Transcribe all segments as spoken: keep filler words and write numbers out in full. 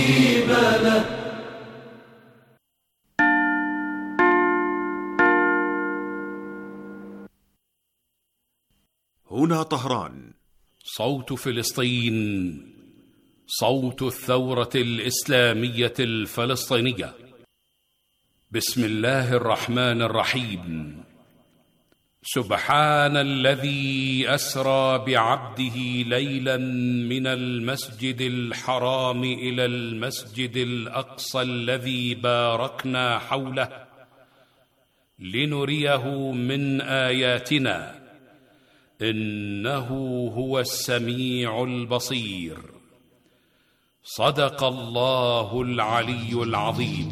هنا طهران، صوت فلسطين، صوت الثورة الإسلامية الفلسطينية. بسم الله الرحمن الرحيم. سبحان الذي أسرى بعبده ليلا من المسجد الحرام إلى المسجد الأقصى الذي باركنا حوله لنريه من آياتنا، إنه هو السميع البصير. صدق الله العلي العظيم.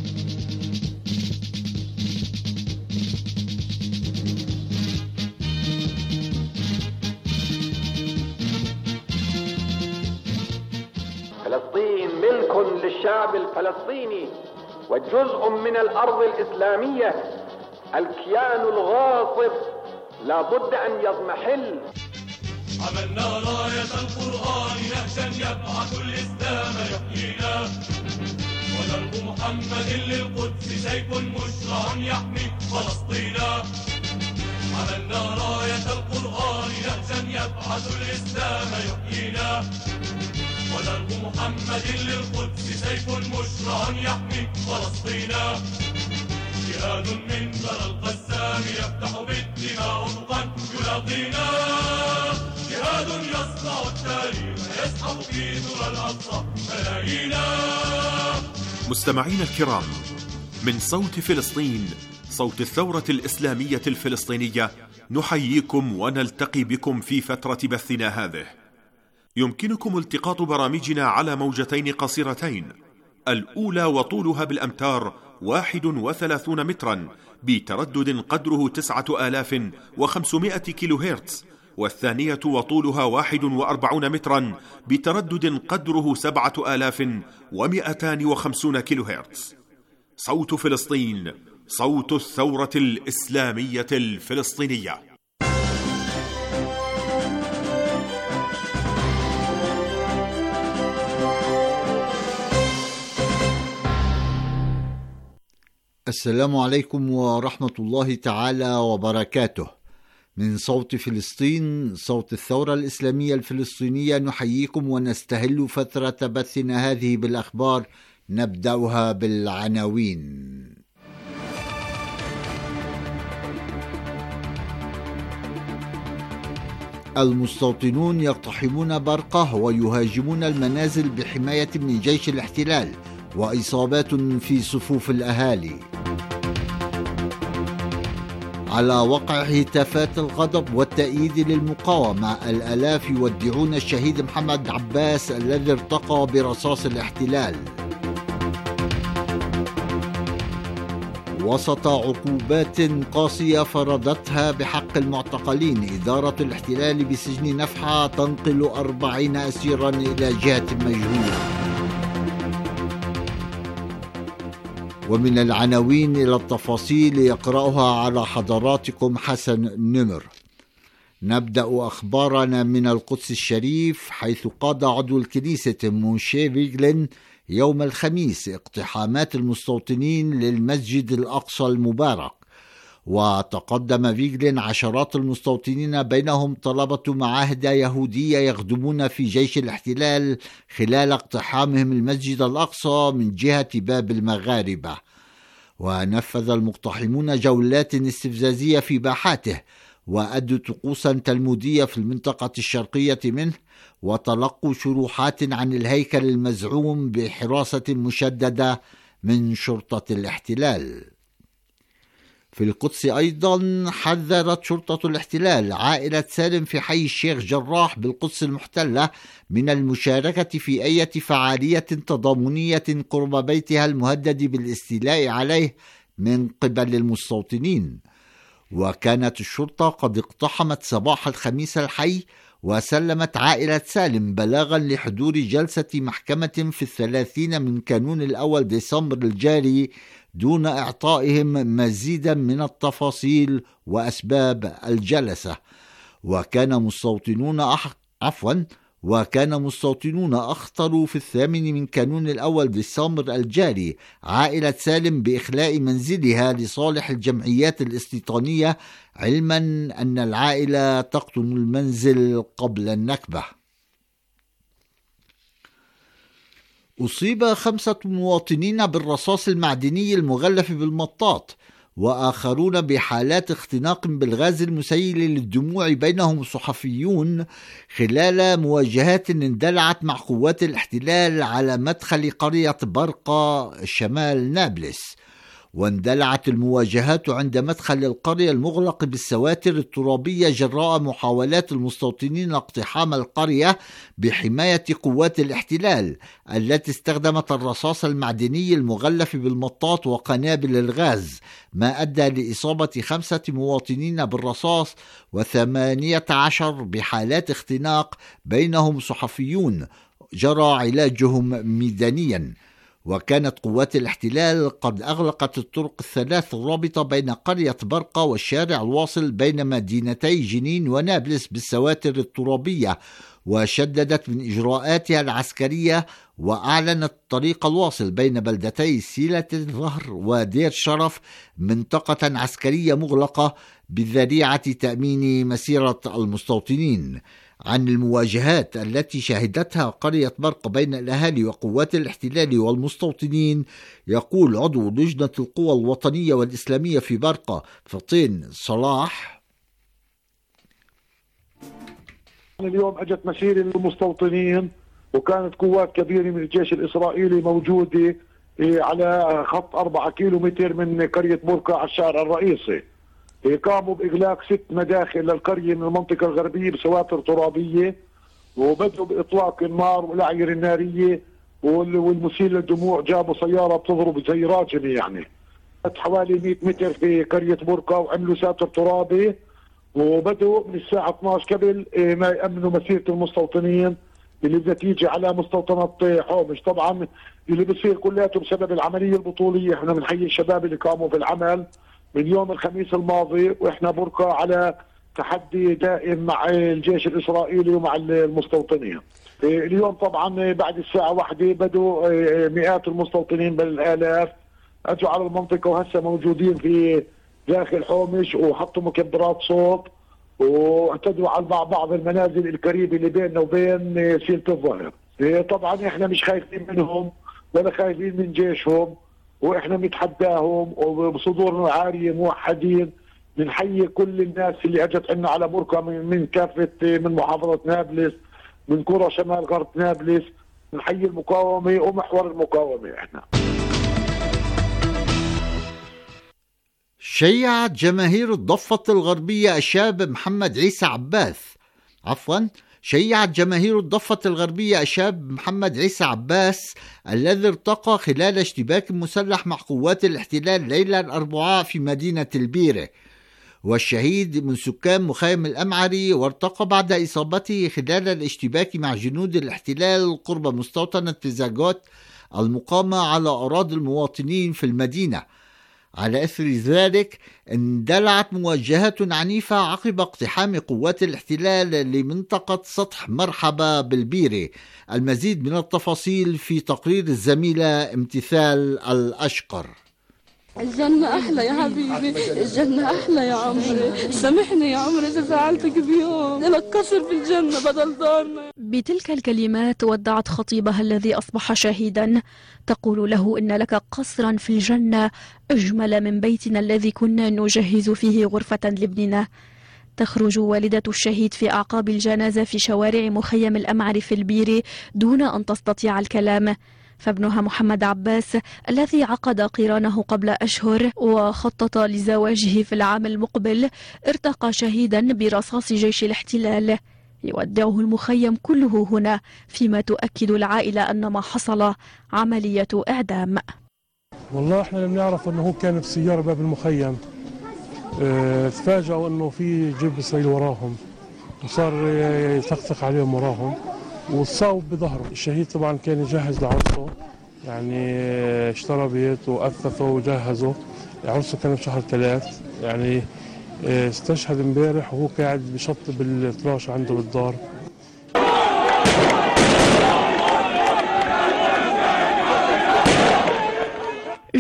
فلسطين ملك للشعب الفلسطيني وجزء من الأرض الإسلامية. الكيان الغاصب لا بد أن يضمحل. عملنا راية القرآن نهجا يبعث الإسلام يحيينا، ودرب محمد للقدس سيف مشرع يحمي فلسطينا. عملنا راية القرآن نهجا يبعث الإسلام يحيينا، ودرب محمد للقدس سيف مشرع يحمي فلسطينا. جهاد من ثرى القسام يفتح بالدماء افقا يلاقينا، جهاد يصنع التاريخ يسحب في ثرى الاقصى ملايينا. مستمعينا الكرام، من صوت فلسطين، صوت الثورة الإسلامية الفلسطينية، نحييكم ونلتقي بكم في فترة بثنا هذه. يمكنكم التقاط برامجنا على موجتين قصيرتين، الأولى وطولها بالأمتار واحد وثلاثون مترا بتردد قدره تسعة آلاف وخمسمائة كيلو هرتز، والثانية وطولها واحد وأربعون مترا بتردد قدره سبعة آلاف ومئتان وخمسون كيلو هرتز. صوت فلسطين، صوت الثورة الإسلامية الفلسطينية. السلام عليكم ورحمة الله تعالى وبركاته. من صوت فلسطين، صوت الثورة الإسلامية الفلسطينية، نحييكم ونستهل فترة بثنا هذه بالأخبار. نبدأها بالعناوين. المستوطنون يقتحمون برقة ويهاجمون المنازل بحماية من جيش الاحتلال، وإصابات في صفوف الأهالي. على وقع هتافات الغضب والتأييد للمقاومة، الآلاف يودعون الشهيد محمد عباس الذي ارتقى برصاص الاحتلال. وسط عقوبات قاسية فرضتها بحق المعتقلين، إدارة الاحتلال بسجن نفحة تنقل أربعين أسيرا إلى جهة مجهولة. ومن العناوين إلى التفاصيل يقرأها على حضراتكم حسن نمر. نبدأ أخبارنا من القدس الشريف، حيث قاد عضو الكنيسة موشي فيغلين يوم الخميس اقتحامات المستوطنين للمسجد الأقصى المبارك. وتقدم فيغلين عشرات المستوطنين بينهم طلبة معاهد يهودية يخدمون في جيش الاحتلال خلال اقتحامهم المسجد الأقصى من جهة باب المغاربة. ونفذ المقتحمون جولات استفزازية في باحاته، وأدوا طقوسا تلمودية في المنطقة الشرقية منه، وتلقوا شروحات عن الهيكل المزعوم بحراسة مشددة من شرطة الاحتلال. في القدس أيضا حذرت شرطة الاحتلال عائلة سالم في حي الشيخ جراح بالقدس المحتلة من المشاركة في أي فعالية تضامنية قرب بيتها المهدد بالاستيلاء عليه من قبل المستوطنين. وكانت الشرطة قد اقتحمت صباح الخميس الحي، وسلمت عائلة سالم بلاغا لحضور جلسة محكمة في الثلاثين من كانون الأول ديسمبر الجاري دون إعطائهم مزيدا من التفاصيل وأسباب الجلسة. وكان مستوطنون أح... عفوا وكان مستوطنون أخطروا في الثامن من كانون الأول ديسمبر الجاري عائلة سالم بإخلاء منزلها لصالح الجمعيات الاستيطانية، علما أن العائلة تقطن المنزل قبل النكبة. أصيب خمسة مواطنين بالرصاص المعدني المغلف بالمطاط، وآخرون بحالات اختناق بالغاز المسيل للدموع بينهم صحفيون خلال مواجهات اندلعت مع قوات الاحتلال على مدخل قرية برقة شمال نابلس. واندلعت المواجهات عند مدخل القرية المغلق بالسواتر الترابية جراء محاولات المستوطنين اقتحام القرية بحماية قوات الاحتلال التي استخدمت الرصاص المعدني المغلف بالمطاط وقنابل الغاز، ما أدى لإصابة خمسة مواطنين بالرصاص وثمانية عشر بحالات اختناق بينهم صحفيون جرى علاجهم ميدانيا. وكانت قوات الاحتلال قد أغلقت الطرق الثلاث الرابطة بين قرية برقة والشارع الواصل بين مدينتي جنين ونابلس بالسواتر الترابية، وشددت من إجراءاتها العسكرية، وأعلنت الطريق الواصل بين بلدتي سيلة الظهر ودير شرف منطقة عسكرية مغلقة بذريعة تأمين مسيرة المستوطنين. عن المواجهات التي شهدتها قرية برقة بين الأهالي وقوات الاحتلال والمستوطنين يقول عضو لجنة القوى الوطنية والإسلامية في برقة فطين صلاح: اليوم أجت مسيرة للمستوطنين، وكانت قوات كبيرة من الجيش الإسرائيلي موجودة على خط أربعة كيلو متر من قرية برقة على الشارع الرئيسي. قاموا بإغلاق ست مداخل للقرية من المنطقة الغربية بسواتر ترابية، وبدأوا بإطلاق النار والأعير النارية والمسيل للدموع. جابوا سيارة بتضرب زي راجمة، يعني حوالي مئة متر في قرية برقة، وعملوا ساتر ترابي، وبدأوا من الساعة اثني عشر قبل ما يأمنوا مسيرة المستوطنين اللي بتيجي على مستوطنة حومش. طبعا اللي بصير كلياته بسبب العملية البطولية. احنا بنحيي الشباب اللي قاموا في العمل من يوم الخميس الماضي، واحنا برقة على تحدي دائم مع الجيش الإسرائيلي ومع المستوطنين. اليوم طبعا بعد الساعة واحدة بدوا مئات المستوطنين بالآلاف أجوا على المنطقة، وهسه موجودين في داخل حومش، وحطوا مكبرات صوت واعتدوا على بعض المنازل القريبة اللي بيننا وبين سيلة الظهر. طبعا احنا مش خايفين منهم ولا خايفين من جيشهم، واحنا بنتحداهم وبصدورنا عارية موحدين. بنحيي كل الناس اللي اجت عنا على برقة من كافة من محافظة نابلس، من قرى شمال غرب نابلس. بنحيي المقاومة ومحور المقاومة. احنا شيعت جماهير الضفة الغربية الشاب محمد عيسى عباس عفوا شيعت جماهير الضفة الغربية الشاب محمد عيسى عباس الذي ارتقى خلال اشتباك مسلح مع قوات الاحتلال ليلة الأربعاء في مدينة البيرة، والشهيد من سكان مخيم الأمعري، وارتقى بعد إصابته خلال الاشتباك مع جنود الاحتلال قرب مستوطنة تزاغوت المقامة على أراضي المواطنين في المدينة. على أثر ذلك اندلعت مواجهات عنيفة عقب اقتحام قوات الاحتلال لمنطقة سطح مرحبا بالبيرة. المزيد من التفاصيل في تقرير الزميلة امتثال الأشقر. الجنة أحلى يا حبيبي، الجنة أحلى يا عمري، سامحني يا عمري إذا زعلتك بيوم، لك قصر في الجنة بدل دارنا. بتلك الكلمات ودعت خطيبها الذي أصبح شهيدا، تقول له إن لك قصرا في الجنة أجمل من بيتنا الذي كنا نجهز فيه غرفة لابننا. تخرج والدة الشهيد في أعقاب الجنازة في شوارع مخيم الأمعري في البيرة دون أن تستطيع الكلام، فابنها محمد عباس الذي عقد قرانه قبل أشهر وخطط لزواجه في العام المقبل ارتقى شهيدا برصاص جيش الاحتلال. يودعه المخيم كله هنا، فيما تؤكد العائلة أن ما حصل عملية إعدام. والله احنا لم نعرف أنه هو كان في سيارة باب المخيم، اه تفاجئوا أنه في جيب إسرائيل وراهم، وصار يثقثق عليهم وراهم وصاوب بظهره. الشهيد طبعا كان يجهز لعرسه، يعني اشترى بيت وأثثه وجهزه. عرسه كان بشهر ثلاث، يعني استشهد امبارح وهو قاعد بشطب الفراش عنده بالدار.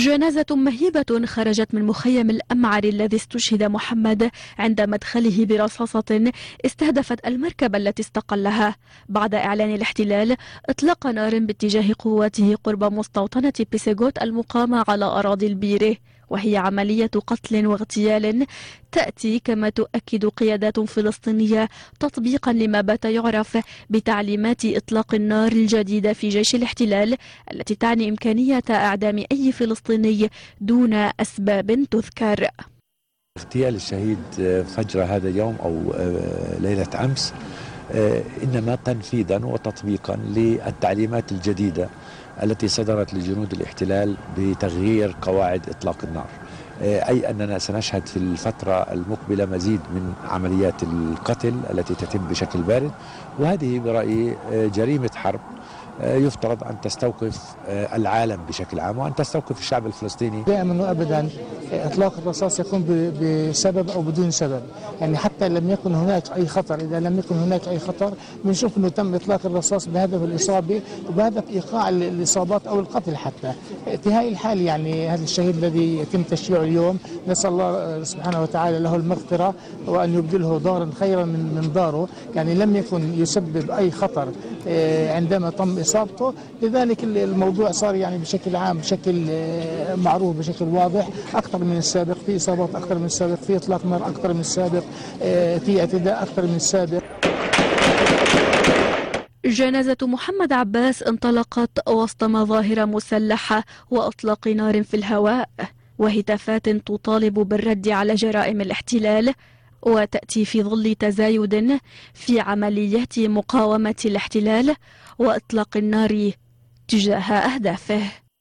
جنازة مهيبة خرجت من مخيم الأمعر الذي استشهد محمد عند مدخله برصاصة استهدفت المركبة التي استقلها بعد إعلان الاحتلال إطلاق نار باتجاه قواته قرب مستوطنة بيسيغوت المقامة على أراضي البيره، وهي عملية قتل واغتيال تأتي كما تؤكد قيادات فلسطينية تطبيقا لما بات يعرف بتعليمات إطلاق النار الجديدة في جيش الاحتلال التي تعني إمكانية إعدام أي فلسطيني دون أسباب تذكر. اغتيال الشهيد فجر هذا اليوم أو ليلة أمس إنما تنفيذا وتطبيقا للتعليمات الجديدة التي صدرت لجنود الاحتلال بتغيير قواعد إطلاق النار، أي أننا سنشهد في الفترة المقبلة مزيد من عمليات القتل التي تتم بشكل بارد، وهذه برأيي جريمة حرب يفترض أن تستوقف العالم بشكل عام وأن تستوقف الشعب الفلسطيني. دائما وأبدا إطلاق الرصاص يكون بسبب أو بدون سبب، يعني حتى لم يكن هناك أي خطر، إذا لم يكن هناك أي خطر بنشوف أنه تم إطلاق الرصاص بهدف الإصابة وبهدف إيقاع الإصابات أو القتل حتى. في هذه الحال يعني هذا الشهيد الذي يتم تشييعه اليوم نسأل الله سبحانه وتعالى له المغفرة وأن يبدله دارا خيرا من من داره، يعني لم يكن يسبب أي خطر عندما تم إصابته، لذلك الموضوع صار يعني بشكل عام بشكل معروف بشكل واضح أكثر من السابق، في إصابات أكثر من السابق، في إطلاق نار أكثر من السابق، في اعتداء أكثر من السابق. جنازة محمد عباس انطلقت وسط مظاهر مسلحة وأطلاق نار في الهواء وهتافات تطالب بالرد على جرائم الاحتلال، وتأتي في ظل تزايد في عمليات مقاومة الاحتلال وإطلاق النار تجاه أهدافه.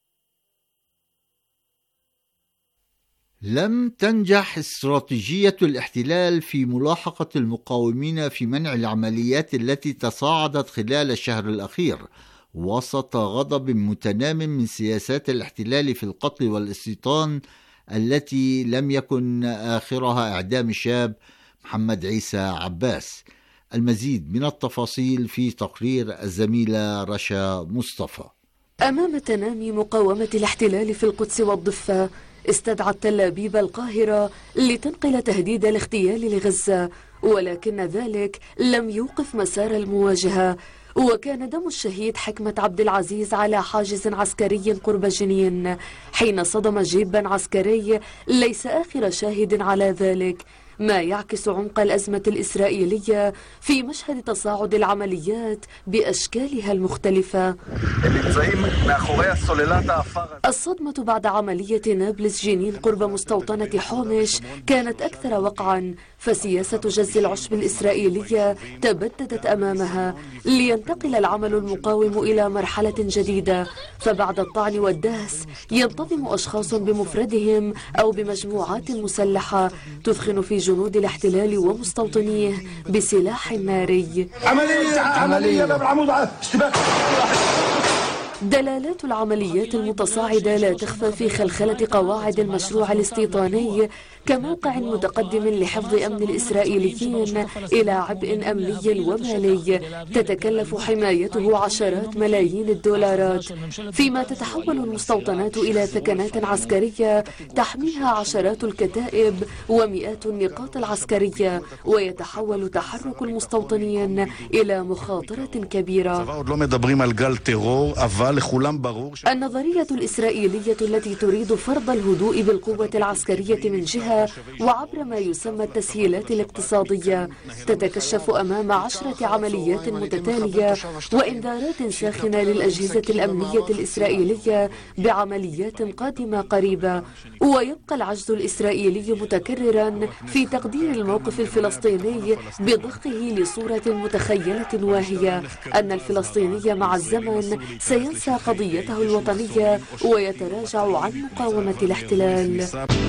لم تنجح استراتيجية الاحتلال في ملاحقة المقاومين في منع العمليات التي تصاعدت خلال الشهر الأخير وسط غضب متنام من سياسات الاحتلال في القتل والاستيطان التي لم يكن آخرها إعدام الشاب محمد عيسى عباس. المزيد من التفاصيل في تقرير الزميلة رشا مصطفى. أمام تنامي مقاومة الاحتلال في القدس والضفة استدعت تل أبيب القاهرة لتنقل تهديد الاغتيال لغزة، ولكن ذلك لم يوقف مسار المواجهة، وكان دم الشهيد حكمة عبد العزيز على حاجز عسكري قرب جنين حين صدم جيبا عسكري ليس آخر شاهد على ذلك، ما يعكس عمق الأزمة الإسرائيلية في مشهد تصاعد العمليات بأشكالها المختلفة. الصدمة بعد عملية نابلس جنين قرب مستوطنة حومش كانت أكثر وقعا، فسياسة جز العشب الإسرائيلية تبددت أمامها لينتقل العمل المقاوم إلى مرحلة جديدة، فبعد الطعن والدهس ينتظم أشخاص بمفردهم أو بمجموعات مسلحة تثخن في جنود الاحتلال ومستوطنيه بسلاح ناري. عملية عملية دلالات العمليات المتصاعدة لا تخفى في خلخلة قواعد المشروع الاستيطاني كموقع متقدم لحفظ أمن الإسرائيليين إلى عبء أمني ومالي تتكلف حمايته عشرات ملايين الدولارات، فيما تتحول المستوطنات إلى ثكنات عسكرية تحميها عشرات الكتائب ومئات النقاط العسكرية، ويتحول تحرك المستوطنين إلى مخاطرة كبيرة. النظرية الإسرائيلية التي تريد فرض الهدوء بالقوة العسكرية من جهة وعبر ما يسمى التسهيلات الاقتصادية تتكشف أمام عشرة عمليات متتالية وإنذارات ساخنة للأجهزة الأمنية الإسرائيلية بعمليات قادمة قريبة، ويبقى العجز الإسرائيلي متكررا في تقدير الموقف الفلسطيني بضخه لصورة متخيلة واهية أن الفلسطيني مع الزمن سينسى قضيته الوطنية ويتراجع عن مقاومة الاحتلال.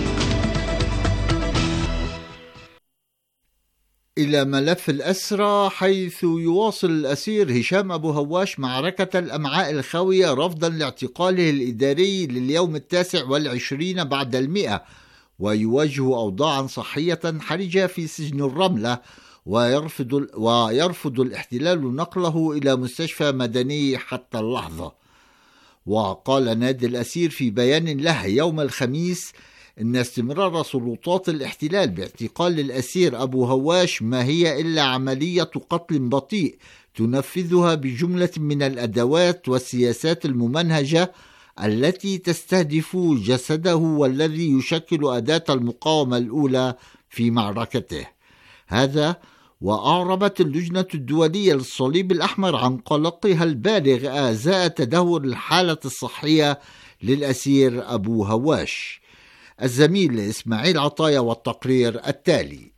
إلى ملف الأسرى، حيث يواصل الأسير هشام أبو هواش معركة الأمعاء الخاوية رفضا لاعتقاله الإداري لليوم التاسع والعشرين بعد المئة، ويواجه أوضاعا صحية حرجة في سجن الرملة، ويرفض, ويرفض الاحتلال نقله إلى مستشفى مدني حتى اللحظة. وقال نادي الأسير في بيان له يوم الخميس إن استمرار سلطات الاحتلال باعتقال الأسير أبو هواش ما هي إلا عملية قتل بطيء تنفذها بجملة من الأدوات والسياسات الممنهجة التي تستهدف جسده والذي يشكل أداة المقاومة الأولى في معركته. هذا وأعربت اللجنة الدولية للصليب الأحمر عن قلقها البالغ آزاء تدهور الحالة الصحية للأسير أبو هواش. الزميل إسماعيل عطايا والتقرير التالي.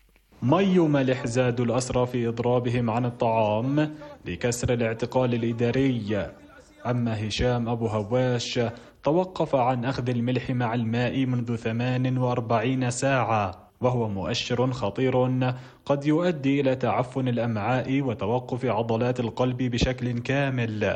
مي ملح زاد الأسرى في إضرابهم عن الطعام لكسر الاعتقال الإداري. أما هشام أبو هواش توقف عن أخذ الملح مع الماء منذ ثمان وأربعين ساعة، وهو مؤشر خطير قد يؤدي إلى تعفن الأمعاء وتوقف عضلات القلب بشكل كامل.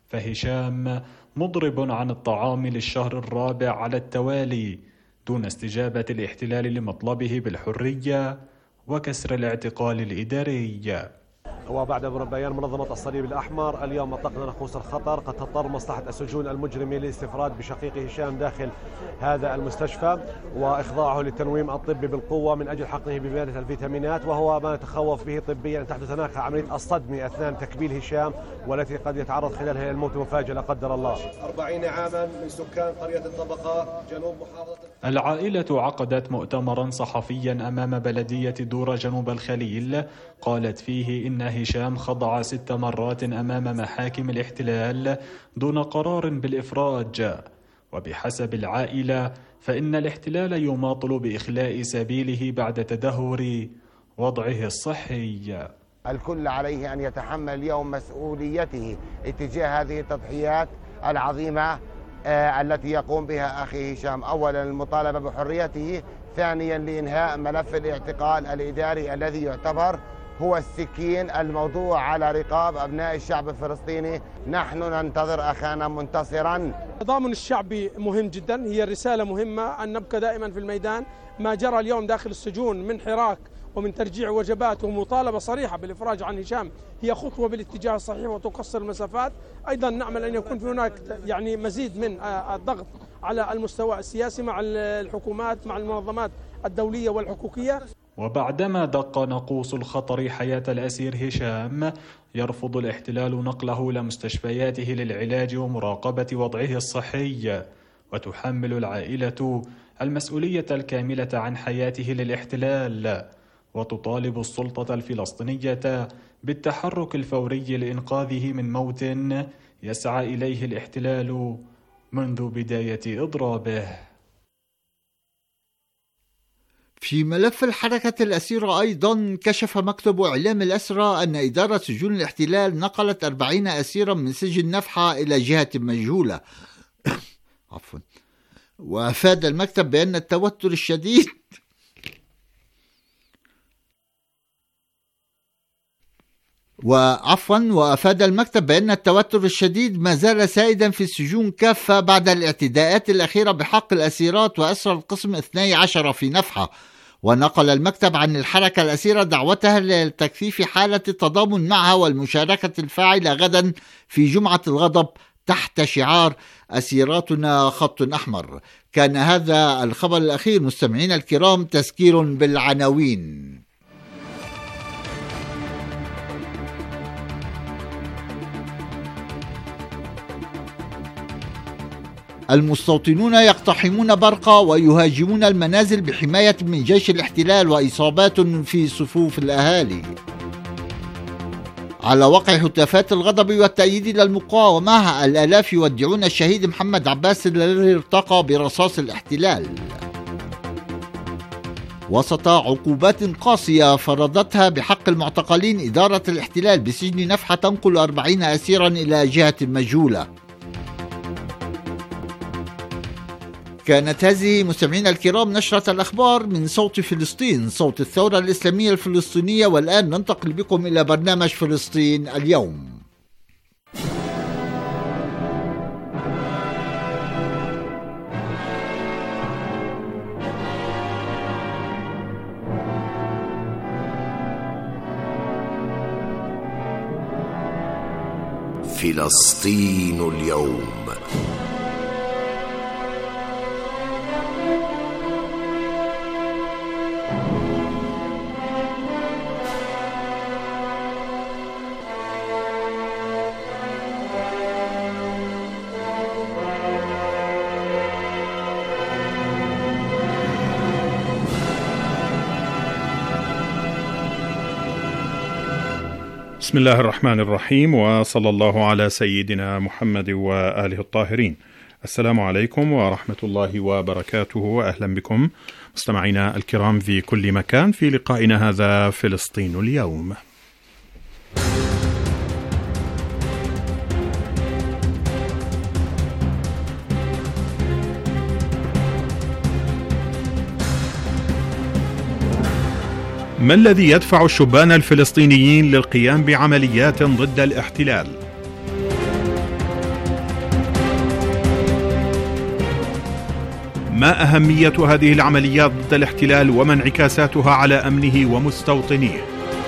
فهشام مضرب عن الطعام للشهر الرابع على التوالي دون استجابة الاحتلال لمطلبه بالحرية وكسر الاعتقال الإداري. وبعد بيان منظمة الصليب الأحمر اليوم أطلقنا ناقوس الخطر، قد تضطر مصلحة السجون المجرمة للاستفراد بشقيق هشام داخل هذا المستشفى وإخضاعه للتنويم الطبي بالقوة من أجل حقنه بمادة الفيتامينات، وهو ما نتخوف به طبيا أن تحدث هناك عملية الصدمة أثناء تكبيل هشام والتي قد يتعرض خلالها إلى الموت مفاجئ لا قدر الله. أربعين عاما من سكان قرية الطبقة جنوب محافظة. العائلة عقدت مؤتمرا صحفيا أمام بلدية دورة جنوب الخليل قالت فيه إن هشام خضع ست مرات أمام محاكم الاحتلال دون قرار بالإفراج، وبحسب العائلة فإن الاحتلال يماطل بإخلاء سبيله بعد تدهور وضعه الصحي. الكل عليه أن يتحمل اليوم مسؤوليته اتجاه هذه التضحيات العظيمة آه التي يقوم بها أخي هشام. أولا المطالبة بحريته، ثانيا لإنهاء ملف الاعتقال الإداري الذي يعتبر هو السكين الموضوع على رقاب أبناء الشعب الفلسطيني. نحن ننتظر أخانا منتصرا. التضامن الشعبي مهم جدا، هي رسالة مهمة أن نبقى دائما في الميدان. ما جرى اليوم داخل السجون من حراك ومن ترجيع وجبات ومطالبة صريحة بالإفراج عن هشام هي خطوة بالاتجاه الصحيح وتقصر المسافات. أيضا نأمل أن يكون في هناك يعني مزيد من الضغط على المستوى السياسي مع الحكومات مع المنظمات الدولية والحقوقية. وبعدما دق ناقوس الخطر حياة الأسير هشام، يرفض الاحتلال نقله لمستشفياته للعلاج ومراقبة وضعه الصحي، وتحمل العائلة المسؤولية الكاملة عن حياته للاحتلال، وتطالب السلطة الفلسطينية بالتحرك الفوري لإنقاذه من موت يسعى إليه الاحتلال منذ بداية إضرابه. في ملف الحركة الأسيرة أيضا كشف مكتب إعلام الأسرى أن إدارة سجون الاحتلال نقلت أربعين أسيرا من سجن نفحة إلى جهة مجهولة. عفوا. وأفاد المكتب بأن التوتر الشديد وعفوا وأفاد المكتب بأن التوتر الشديد ما زال سائدا في السجون كافة بعد الاعتداءات الأخيرة بحق الأسيرات وأسرى القسم اثني عشر في نفحة. ونقل المكتب عن الحركة الأسيرة دعوتها لتكثيف حالة التضامن معها والمشاركة الفاعلة غدا في جمعة الغضب تحت شعار أسيراتنا خط أحمر. كان هذا الخبر الأخير مستمعين الكرام. تذكير بالعناوين. المستوطنون يقتحمون برقة ويهاجمون المنازل بحماية من جيش الاحتلال وإصابات في صفوف الأهالي. على وقع هتافات الغضب والتأييد للمقاومة، الآلاف يودعون الشهيد محمد عباس الذي ارتقى برصاص الاحتلال. وسط عقوبات قاسية فرضتها بحق المعتقلين، إدارة الاحتلال بسجن نفحة تنقل أربعين أسيرا إلى جهة مجهولة. كانت هذه مستمعين الكرام نشرة الأخبار من صوت فلسطين، صوت الثورة الإسلامية الفلسطينية. والآن ننتقل بكم إلى برنامج فلسطين اليوم. فلسطين اليوم. بسم الله الرحمن الرحيم، وصلى الله على سيدنا محمد وآله الطاهرين. السلام عليكم ورحمة الله وبركاته، وأهلا بكم مستمعينا الكرام في كل مكان في لقائنا هذا فلسطين اليوم. ما الذي يدفع الشبان الفلسطينيين للقيام بعمليات ضد الاحتلال؟ ما أهمية هذه العمليات ضد الاحتلال وما انعكاساتها على أمنه ومستوطنيه؟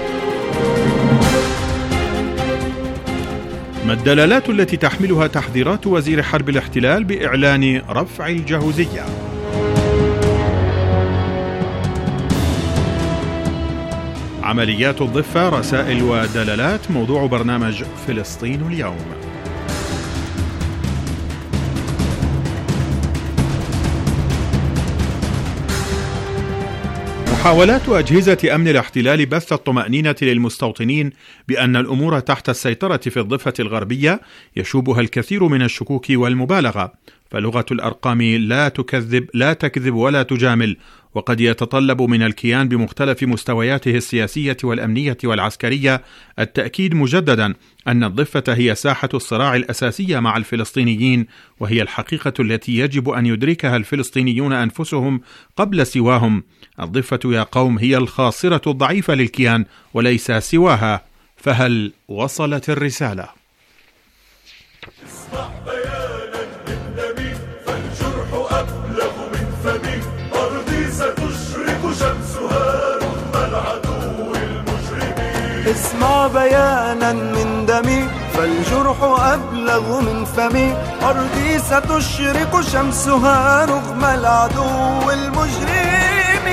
ما الدلالات التي تحملها تحذيرات وزير حرب الاحتلال بإعلان رفع الجهوزية؟ عمليات الضفة، رسائل ودلالات، موضوع برنامج فلسطين اليوم. محاولات أجهزة أمن الاحتلال بث الطمأنينة للمستوطنين بأن الأمور تحت السيطرة في الضفة الغربية يشوبها الكثير من الشكوك والمبالغة، فلغة الأرقام لا تكذب لا تكذب ولا تجامل، وقد يتطلب من الكيان بمختلف مستوياته السياسية والأمنية والعسكرية التأكيد مجددا أن الضفة هي ساحة الصراع الأساسية مع الفلسطينيين، وهي الحقيقة التي يجب أن يدركها الفلسطينيون أنفسهم قبل سواهم. الضفة يا قوم هي الخاصرة الضعيفة للكيان وليس سواها، فهل وصلت الرسالة؟ اسمع بيانا من دمي فالجرح أبلغ من فمي، أرضي ستشرق شمسها رغم العدو المجرم.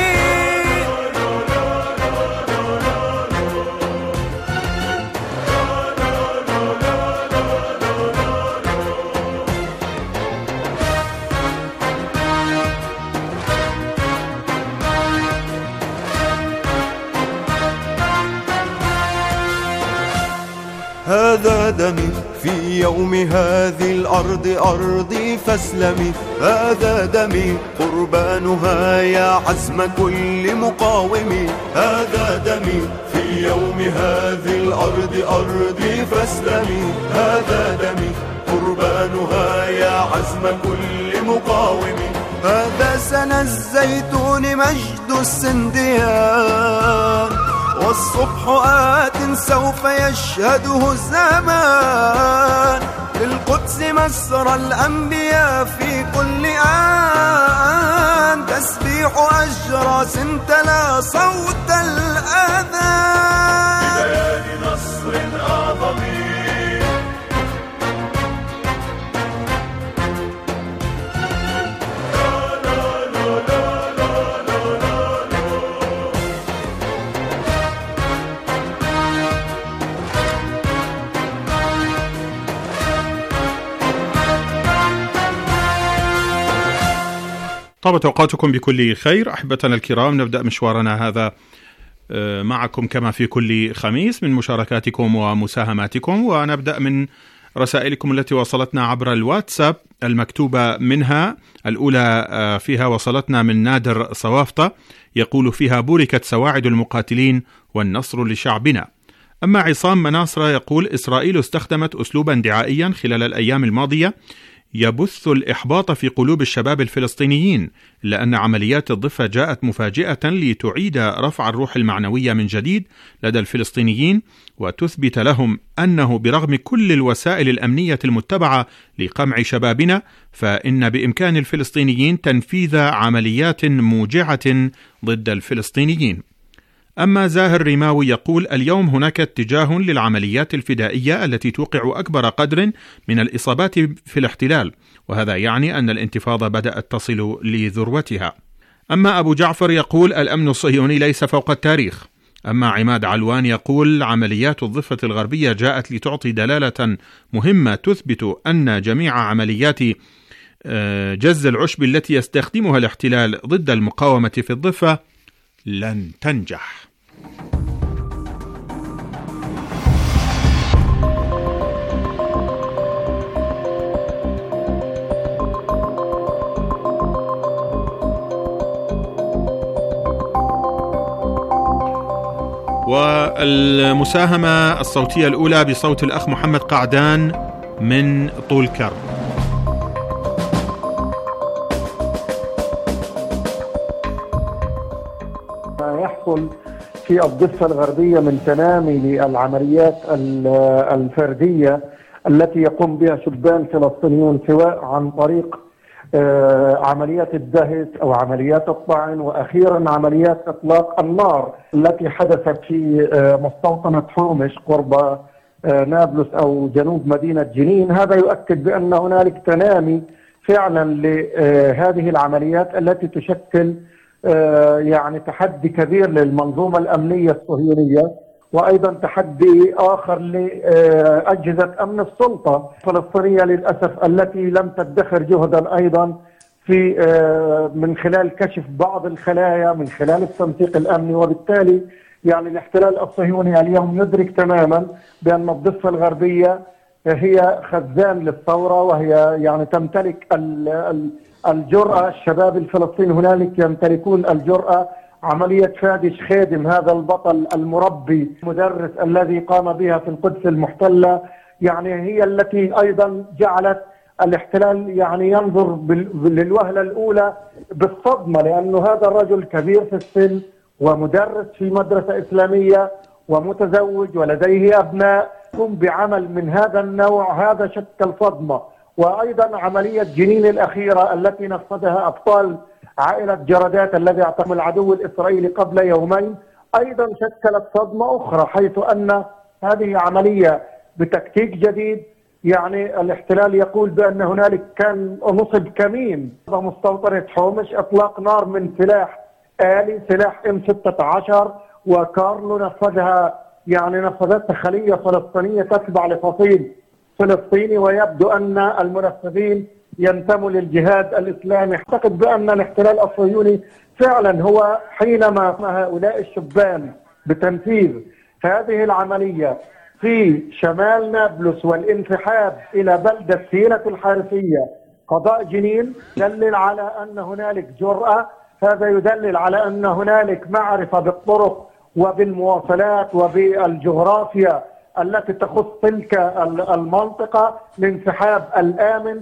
هذا دمي في يوم هذه الأرض أرضي فاسلمي، هذا دمي قربانها يا عزم كل مقاوم، هذا دمي في يوم هذه الأرض أرضي فاسلمي، هذا دمي قربانها يا عزم كل مقاوم. هذا سنى الزيتون مجد السنديان، والصبح آت سوف يشهده الزمان، للقدس مسرى الأنبياء في كل آن، تسبيح أجراس تلا صوت الأذان ببيان نصر أعظم. طابت أوقاتكم بكل خير أحبتنا الكرام. نبدأ مشوارنا هذا معكم كما في كل خميس من مشاركاتكم ومساهماتكم، ونبدأ من رسائلكم التي وصلتنا عبر الواتساب المكتوبة منها. الأولى فيها وصلتنا من نادر صوافطة، يقول فيها: بوركت سواعد المقاتلين والنصر لشعبنا. أما عصام مناصرة يقول: إسرائيل استخدمت أسلوبا دعائيا خلال الأيام الماضية يبث الإحباط في قلوب الشباب الفلسطينيين، إلا أن عمليات الضفة جاءت مفاجئة لتعيد رفع الروح المعنوية من جديد لدى الفلسطينيين، وتثبت لهم أنه برغم كل الوسائل الأمنية المتبعة لقمع شبابنا، فإن بإمكان الفلسطينيين تنفيذ عمليات موجعة ضد الفلسطينيين. أما زاهر ريماوي يقول: اليوم هناك اتجاه للعمليات الفدائية التي توقع أكبر قدر من الإصابات في الاحتلال، وهذا يعني أن الانتفاضة بدأت تصل لذروتها. أما أبو جعفر يقول: الأمن الصهيوني ليس فوق التاريخ. أما عماد علوان يقول: عمليات الضفة الغربية جاءت لتعطي دلالة مهمة تثبت أن جميع عمليات جز العشب التي يستخدمها الاحتلال ضد المقاومة في الضفة لن تنجح. والمساهمة الصوتية الأولى بصوت الأخ محمد قعدان من طول كرم. ما يحصل في الضفة الغربية من تنامي للعمليات الفردية التي يقوم بها شبان فلسطينيون، سواء عن طريق عمليات الدهس أو عمليات الطعن، وأخيرا عمليات إطلاق النار التي حدثت في مستوطنة حومش قرب نابلس أو جنوب مدينة جنين. هذا يؤكد بأن هنالك تنامي فعلا لهذه العمليات التي تشكل يعني تحدي كبير للمنظومة الأمنية الصهيونية، وأيضا تحدي آخر لأجهزة أمن السلطة الفلسطينية للأسف التي لم تدخر جهدا أيضا في من خلال كشف بعض الخلايا من خلال التنسيق الأمني. وبالتالي يعني الاحتلال الصهيوني اليوم يدرك تماما بأن الضفة الغربية هي خزان للثورة، وهي يعني تمتلك الجرأة. الشباب الفلسطيني هنالك يمتلكون الجرأة. عملية فادي شخيدم هذا البطل المربي مدرس الذي قام بها في القدس المحتلة، يعني هي التي أيضا جعلت الاحتلال يعني ينظر للوهلة الأولى بالصدمة، لأنه هذا الرجل كبير في السن ومدرس في مدرسة إسلامية ومتزوج ولديه أبناء، يقوم بعمل من هذا النوع. هذا شكل صدمة. وأيضا عملية جنين الأخيرة التي نفذها أبطال عائلة جردات الذي اعتقل العدو الإسرائيلي قبل يومين أيضا شكلت صدمة أخرى، حيث أن هذه عملية بتكتيك جديد. يعني الاحتلال يقول بأن هنالك كان نصب كمين مستوطنة حومش، إطلاق نار من سلاح آلي، سلاح إم ستة عشر، وكارلو نفذها يعني نفذتها خلية فلسطينية تتبع لفصيل فلسطيني، ويبدو أن المنفذين ينتموا للجهاد الإسلامي. أعتقد بأن الاحتلال الصهيوني فعلا هو حينما هؤلاء الشبان بتنفيذ هذه العملية في شمال نابلس والانسحاب إلى بلدة سيلة الحارثية قضاء جنين، يدلل على أن هنالك جرأة. هذا يدلل على أن هنالك معرفة بالطرق وبالمواصلات وبالجغرافيا التي تخص تلك المنطقة. الانسحاب الآمن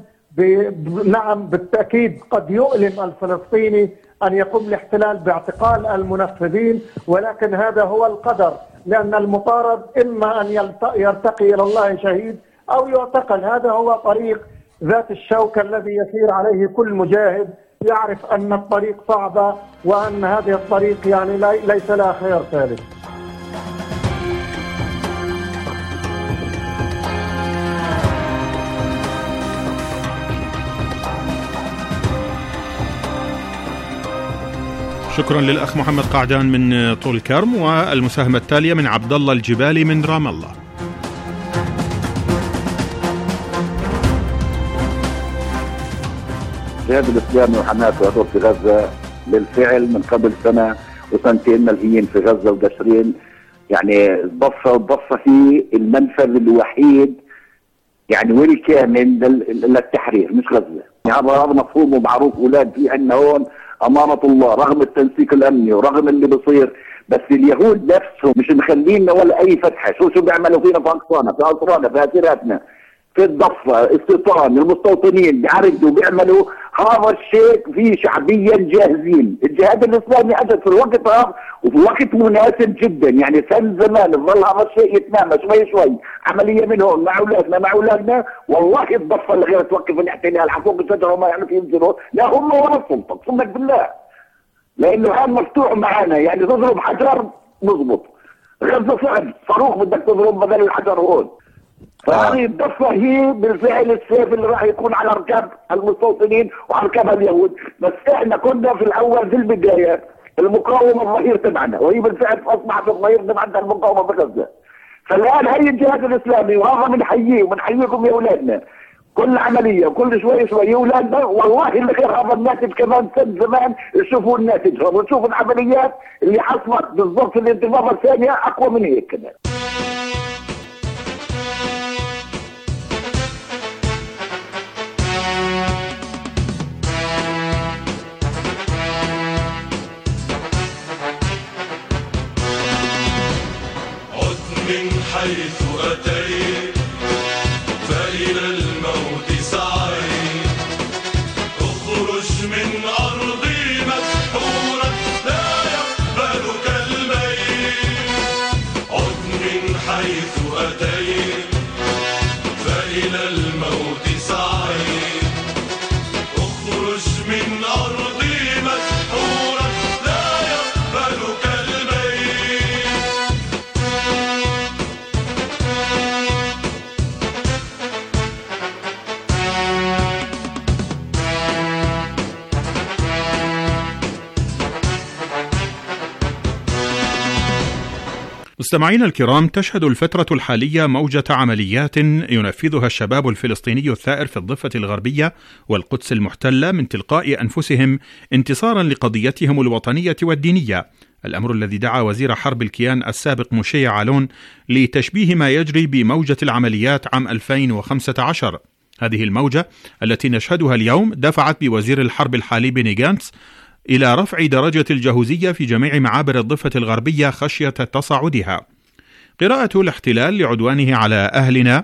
نعم بالتأكيد قد يؤلم الفلسطيني أن يقوم الاحتلال باعتقال المنفذين، ولكن هذا هو القدر، لأن المطارد إما أن يرتقي إلى الله شهيد أو يعتقل. هذا هو طريق ذات الشوكة الذي يسير عليه كل مجاهد يعرف أن الطريق صعبة وأن هذه الطريق يعني ليس لها خير ثالث. شكرا للأخ محمد قعدان من طول كرم. والمساهمة التالية من عبد الله الجبالي من رام الله. الجهاد الإسلامي وحماس وعدوه في غزة بالفعل من قبل سنة وسنتين ملهيين في غزة وقشرين. يعني الضفة الضفة هي المنفذ الوحيد يعني والكامل للتحرير مش غزة. يعني هذا مفهوم ومعروف أولاد فيه عندنا هون أمانة الله رغم التنسيق الأمني ورغم اللي بصير، بس اليهود نفسهم مش مخلينا ولا أي فتحة. شو شو بيعملوا فينا في أقصانا في أسرارنا في أسيراتنا في الضفة استيطان المستوطنين بيعرضوا بيعملوا هذا الشيء فيه شعبيا جاهزين. الجهاد الإسلامي أجد في الوقت هذا وفي وقت مناسب جدا، يعني سن زمان ظل هذا الشيء يتنامى شوي شوي عملية منهم مع أولادنا مع أولادنا. والله الضفة اللي غير توقف الاحتلال على فوق الشجرة وما يعرف ينزلوا لا هم ولا السلطة، أقسم لك بالله، لأنه هذا مفتوح معنا. يعني تضرب حجر مضبط. غزة صعب صاروخ بدك تضرب بدل الحجر هون. فهذه الضفة هي بالفعل السيف اللي راح يكون على ركاب المستوطنين وعلى ركاب اليهود، بس احنا كنا في الاول في البداية المقاومة الظهير تبعنا، وهي بالفعل اصبحت الظهير تبعنا المقاومة بغزة. فالان هي الجهاد الاسلامي، وهذا بنحييه وبنحييكم يا اولادنا. كل عملية وكل شوي شوي يا اولادنا، والله اللي غير هذا الناتج كمان سنة زمان تشوفوا الناتج وتشوفوا العمليات اللي حصلت بالضبط في الانتفاضة الثانية اقوى من هيك كمان. من حيث أتيت فإلى الموت سعيت، اخرج من أرضي مسحورا لا يقبلك الميت. عد من حيث أتيت فإلى الموت سعيت، اخرج من أرضي مسحورا لا يقبلك الميت. مستمعينا الكرام، تشهد الفترة الحالية موجة عمليات ينفذها الشباب الفلسطيني الثائر في الضفة الغربية والقدس المحتلة من تلقاء أنفسهم انتصارا لقضيتهم الوطنية والدينية، الأمر الذي دعا وزير حرب الكيان السابق موشي يعلون لتشبيه ما يجري بموجة العمليات عام ألفين وخمسة عشر. هذه الموجة التي نشهدها اليوم دفعت بوزير الحرب الحالي بني جانتس إلى رفع درجة الجهوزية في جميع معابر الضفة الغربية خشية تصاعدها. قراءة الاحتلال لعدوانه على أهلنا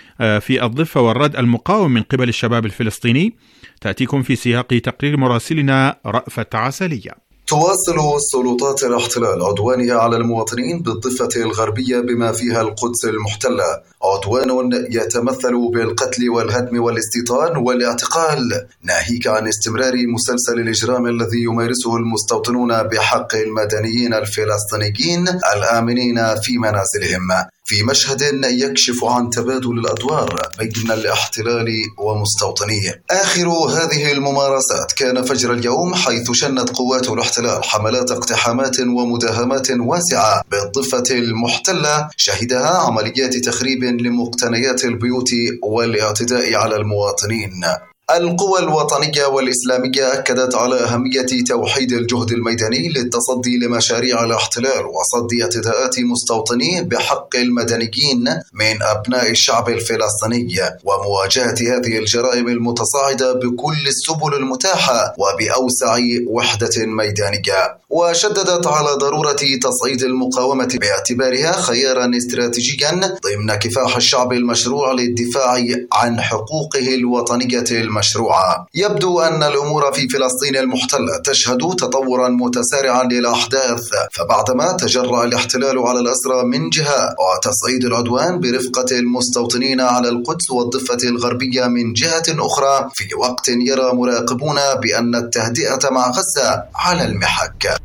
في الضفة والرد المقاوم من قبل الشباب الفلسطيني تأتيكم في سياق تقرير مراسلنا رأفت عسلية. تواصل سلطات الاحتلال عدوانها على المواطنين بالضفة الغربية بما فيها القدس المحتلة، عدوان يتمثل بالقتل والهدم والاستيطان والاعتقال، ناهيك عن استمرار مسلسل الإجرام الذي يمارسه المستوطنون بحق المدنيين الفلسطينيين الآمنين في منازلهم، في مشهد يكشف عن تبادل الأدوار بين الاحتلال ومستوطنيه. آخر هذه الممارسات كان فجر اليوم، حيث شنت قوات الاحتلال حملات اقتحامات ومداهمات واسعة بالضفة المحتلة شهدها عمليات تخريب لمقتنيات البيوت والاعتداء على المواطنين. القوى الوطنية والإسلامية أكدت على أهمية توحيد الجهد الميداني للتصدي لمشاريع الاحتلال وصد اعتداءات مستوطنيه بحق المدنيين من أبناء الشعب الفلسطيني، ومواجهة هذه الجرائم المتصاعدة بكل السبل المتاحة وبأوسع وحدة ميدانية. وشددت على ضرورة تصعيد المقاومة باعتبارها خيارا استراتيجيا ضمن كفاح الشعب المشروع للدفاع عن حقوقه الوطنية المشروعة. يبدو أن الأمور في فلسطين المحتلة تشهد تطورا متسارعا للأحداث، فبعدما تجرأ الاحتلال على الأسرى من جهة وتصعيد العدوان برفقة المستوطنين على القدس والضفة الغربية من جهة أخرى، في وقت يرى مراقبون بأن التهدئة مع غزة على المحك.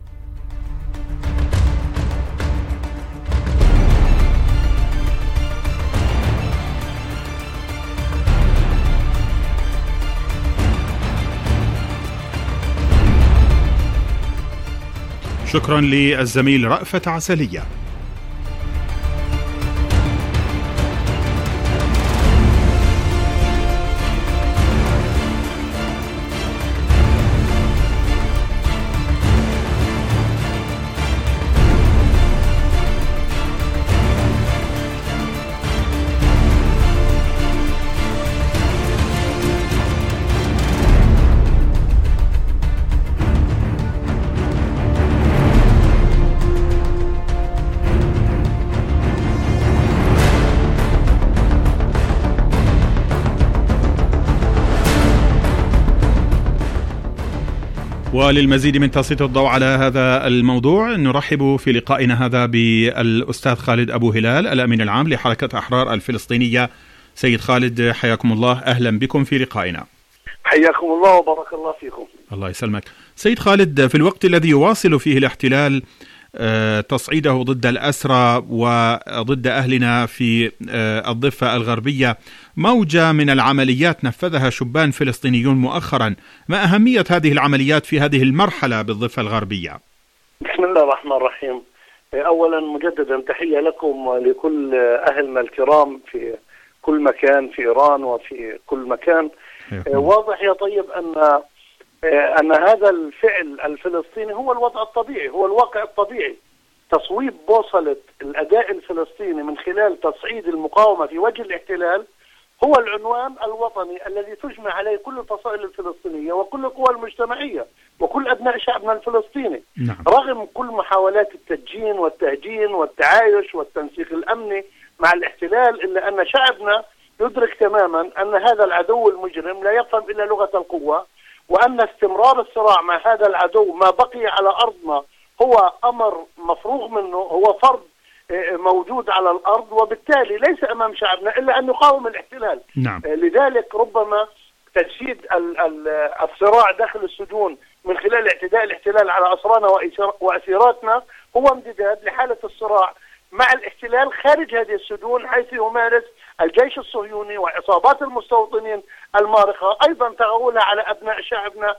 شكرا للزميل رأفت عسلية. وللمزيد من تسليط الضوء على هذا الموضوع نرحب في لقائنا هذا بالأستاذ خالد أبو هلال، الأمين العام لحركة أحرار الفلسطينية. سيد خالد، حياكم الله، أهلا بكم في لقائنا. حياكم الله وبارك الله فيكم. الله يسلمك. سيد خالد، في الوقت الذي يواصل فيه الاحتلال تصعيده ضد الأسرى وضد أهلنا في الضفة الغربية موجة من العمليات نفذها شبان فلسطينيون مؤخرا. ما أهمية هذه العمليات في هذه المرحلة بالضفة الغربية؟ بسم الله الرحمن الرحيم. أولا مجددا تحية لكم ولكل أهلنا الكرام في كل مكان في إيران وفي كل مكان. واضح يا طيب أن أن هذا الفعل الفلسطيني هو الوضع الطبيعي، هو الواقع الطبيعي. تصويب بوصلة الأداء الفلسطيني من خلال تصعيد المقاومة في وجه الاحتلال هو العنوان الوطني الذي تجمع عليه كل الفصائل الفلسطينية وكل القوى المجتمعية وكل أبناء شعبنا الفلسطيني. نعم. رغم كل محاولات التدجين والتهجين والتعايش والتنسيق الأمني مع الاحتلال، إلا أن شعبنا يدرك تماما أن هذا العدو المجرم لا يفهم إلا لغة القوة، وأن استمرار الصراع مع هذا العدو ما بقي على أرضنا هو أمر مفروغ منه، هو فرض موجود على الأرض، وبالتالي ليس أمام شعبنا إلا أن يقاوم الاحتلال. نعم. لذلك ربما تجسيد الصراع داخل السجون من خلال اعتداء الاحتلال على أسرانا وأسيراتنا هو امتداد لحالة الصراع مع الاحتلال خارج هذه السجون، حيث يمارس الجيش الصهيوني وعصابات المستوطنين المارقة أيضا تغولها على أبناء شعبنا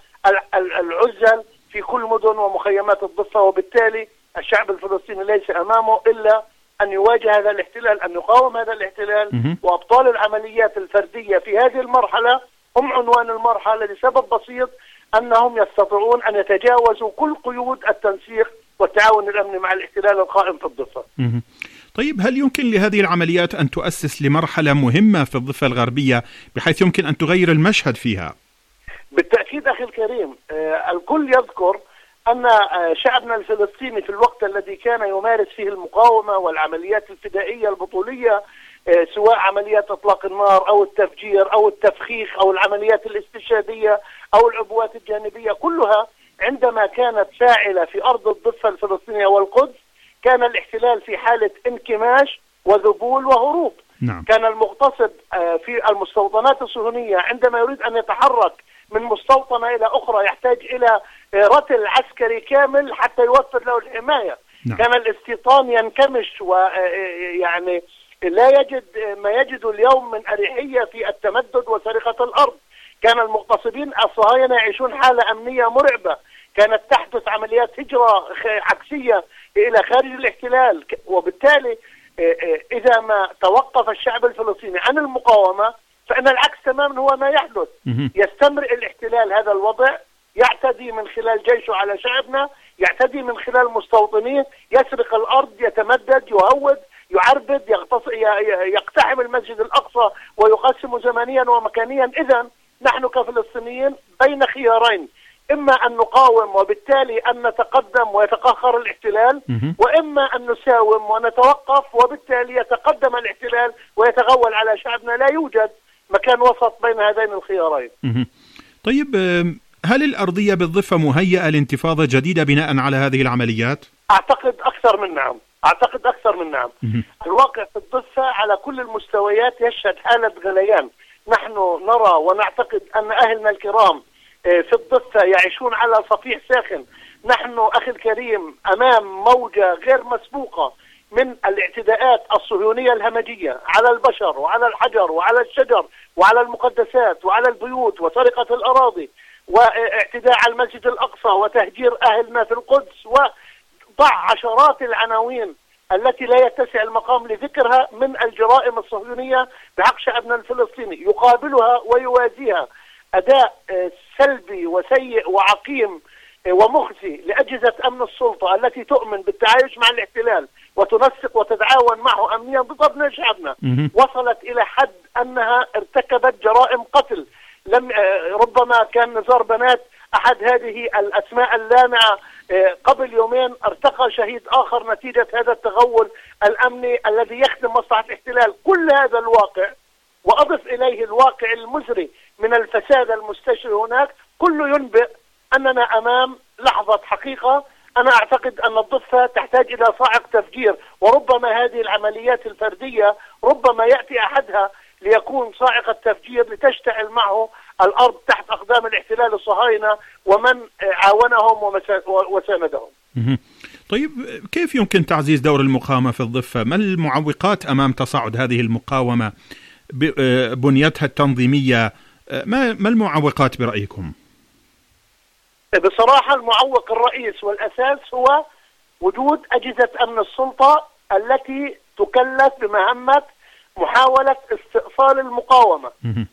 العزل في كل مدن ومخيمات الضفة. وبالتالي الشعب الفلسطيني ليس أمامه إلا أن يواجه هذا الاحتلال، أن يقاوم هذا الاحتلال. وأبطال العمليات الفردية في هذه المرحلة هم عنوان المرحلة لسبب بسيط، أنهم يستطيعون أن يتجاوزوا كل قيود التنسيق والتعاون الأمني مع الاحتلال القائم في الضفة. طيب، هل يمكن لهذه العمليات أن تؤسس لمرحلة مهمة في الضفة الغربية بحيث يمكن أن تغير المشهد فيها؟ بالتأكيد أخي الكريم. آه الكل يذكر أن آه شعبنا الفلسطيني في الوقت الذي كان يمارس فيه المقاومة والعمليات الفدائية البطولية، آه سواء عمليات إطلاق النار أو التفجير أو التفخيخ أو العمليات الاستشهادية أو العبوات الجانبية، كلها عندما كانت فاعلة في أرض الضفة الفلسطينية والقدس كان الاحتلال في حالة انكماش وذبول وهروب. نعم. كان المغتصب في المستوطنات الصهيونية عندما يريد أن يتحرك من مستوطنة إلى أخرى يحتاج إلى رتل عسكري كامل حتى يوفر له الحماية. نعم. كان الاستيطان ينكمش ويعني لا يجد ما يجد اليوم من أريحية في التمدد وسرقة الأرض. كان المغتصبين الصهاينة يعيشون حالة أمنية مرعبة، كانت تحدث عمليات هجرة عكسية إلى خارج الاحتلال. وبالتالي إذا ما توقف الشعب الفلسطيني عن المقاومة فإن العكس تماما هو ما يحدث. يستمر الاحتلال هذا الوضع، يعتدي من خلال جيشه على شعبنا، يعتدي من خلال مستوطنيه، يسرق الأرض، يتمدد، يهود، يعربد، يقتحم المسجد الأقصى ويقسم زمنيا ومكانيا. إذن نحن كفلسطينيين بين خيارين، إما أن نقاوم وبالتالي أن نتقدم ويتقهر الاحتلال، وإما أن نساوم ونتوقف وبالتالي يتقدم الاحتلال ويتغول على شعبنا. لا يوجد مكان وسط بين هذين الخيارين. طيب، هل الأرضية بالضفة مهيئة لانتفاضة جديدة بناء على هذه العمليات؟ أعتقد أكثر من نعم أعتقد أكثر من نعم الواقع في الضفة على كل المستويات يشهد حالة غليان. نحن نرى ونعتقد أن أهلنا الكرام في الضفة يعيشون على صفيح ساخن. نحن أخي الكريم أمام موجة غير مسبوقة من الاعتداءات الصهيونية الهمجية على البشر وعلى الحجر وعلى الشجر وعلى المقدسات وعلى البيوت وسرقة الأراضي واعتداء على المسجد الأقصى وتهجير أهلنا في القدس، وضع عشرات العناوين التي لا يتسع المقام لذكرها من الجرائم الصهيونية بحق شعبنا الفلسطيني. يقابلها ويوازيها أداء سلبي وسيء وعقيم ومخزي لأجهزة أمن السلطة التي تؤمن بالتعايش مع الاحتلال وتنسق وتتعاون معه أمنيا ضد أبناء شعبنا. وصلت إلى حد أنها ارتكبت جرائم قتل. لم ربما كان نزار بنات أحد هذه الأسماء اللامعة قبل يومين ارتقى شهيد آخر نتيجة هذا التغول الأمني الذي يخدم مصلحة الاحتلال. كل هذا الواقع وأضف إليه الواقع المزري من الفساد المستشري هناك، كله ينبئ أننا أمام لحظة حقيقة. أنا أعتقد أن الضفة تحتاج إلى صاعق تفجير، وربما هذه العمليات الفردية ربما يأتي أحدها ليكون صاعق التفجير لتشتعل معه الأرض تحت أقدام الاحتلال الصهاينة ومن عاونهم وساندهم. طيب كيف يمكن تعزيز دور المقاومة في الضفة؟ ما المعوقات أمام تصاعد هذه المقاومة بنيتها التنظيمية؟ ما ما المعوقات برأيكم؟ بصراحة المعوق الرئيس والأساس هو وجود أجهزة أمن السلطة التي تكلف بمهمة محاولة استئصال المقاومة.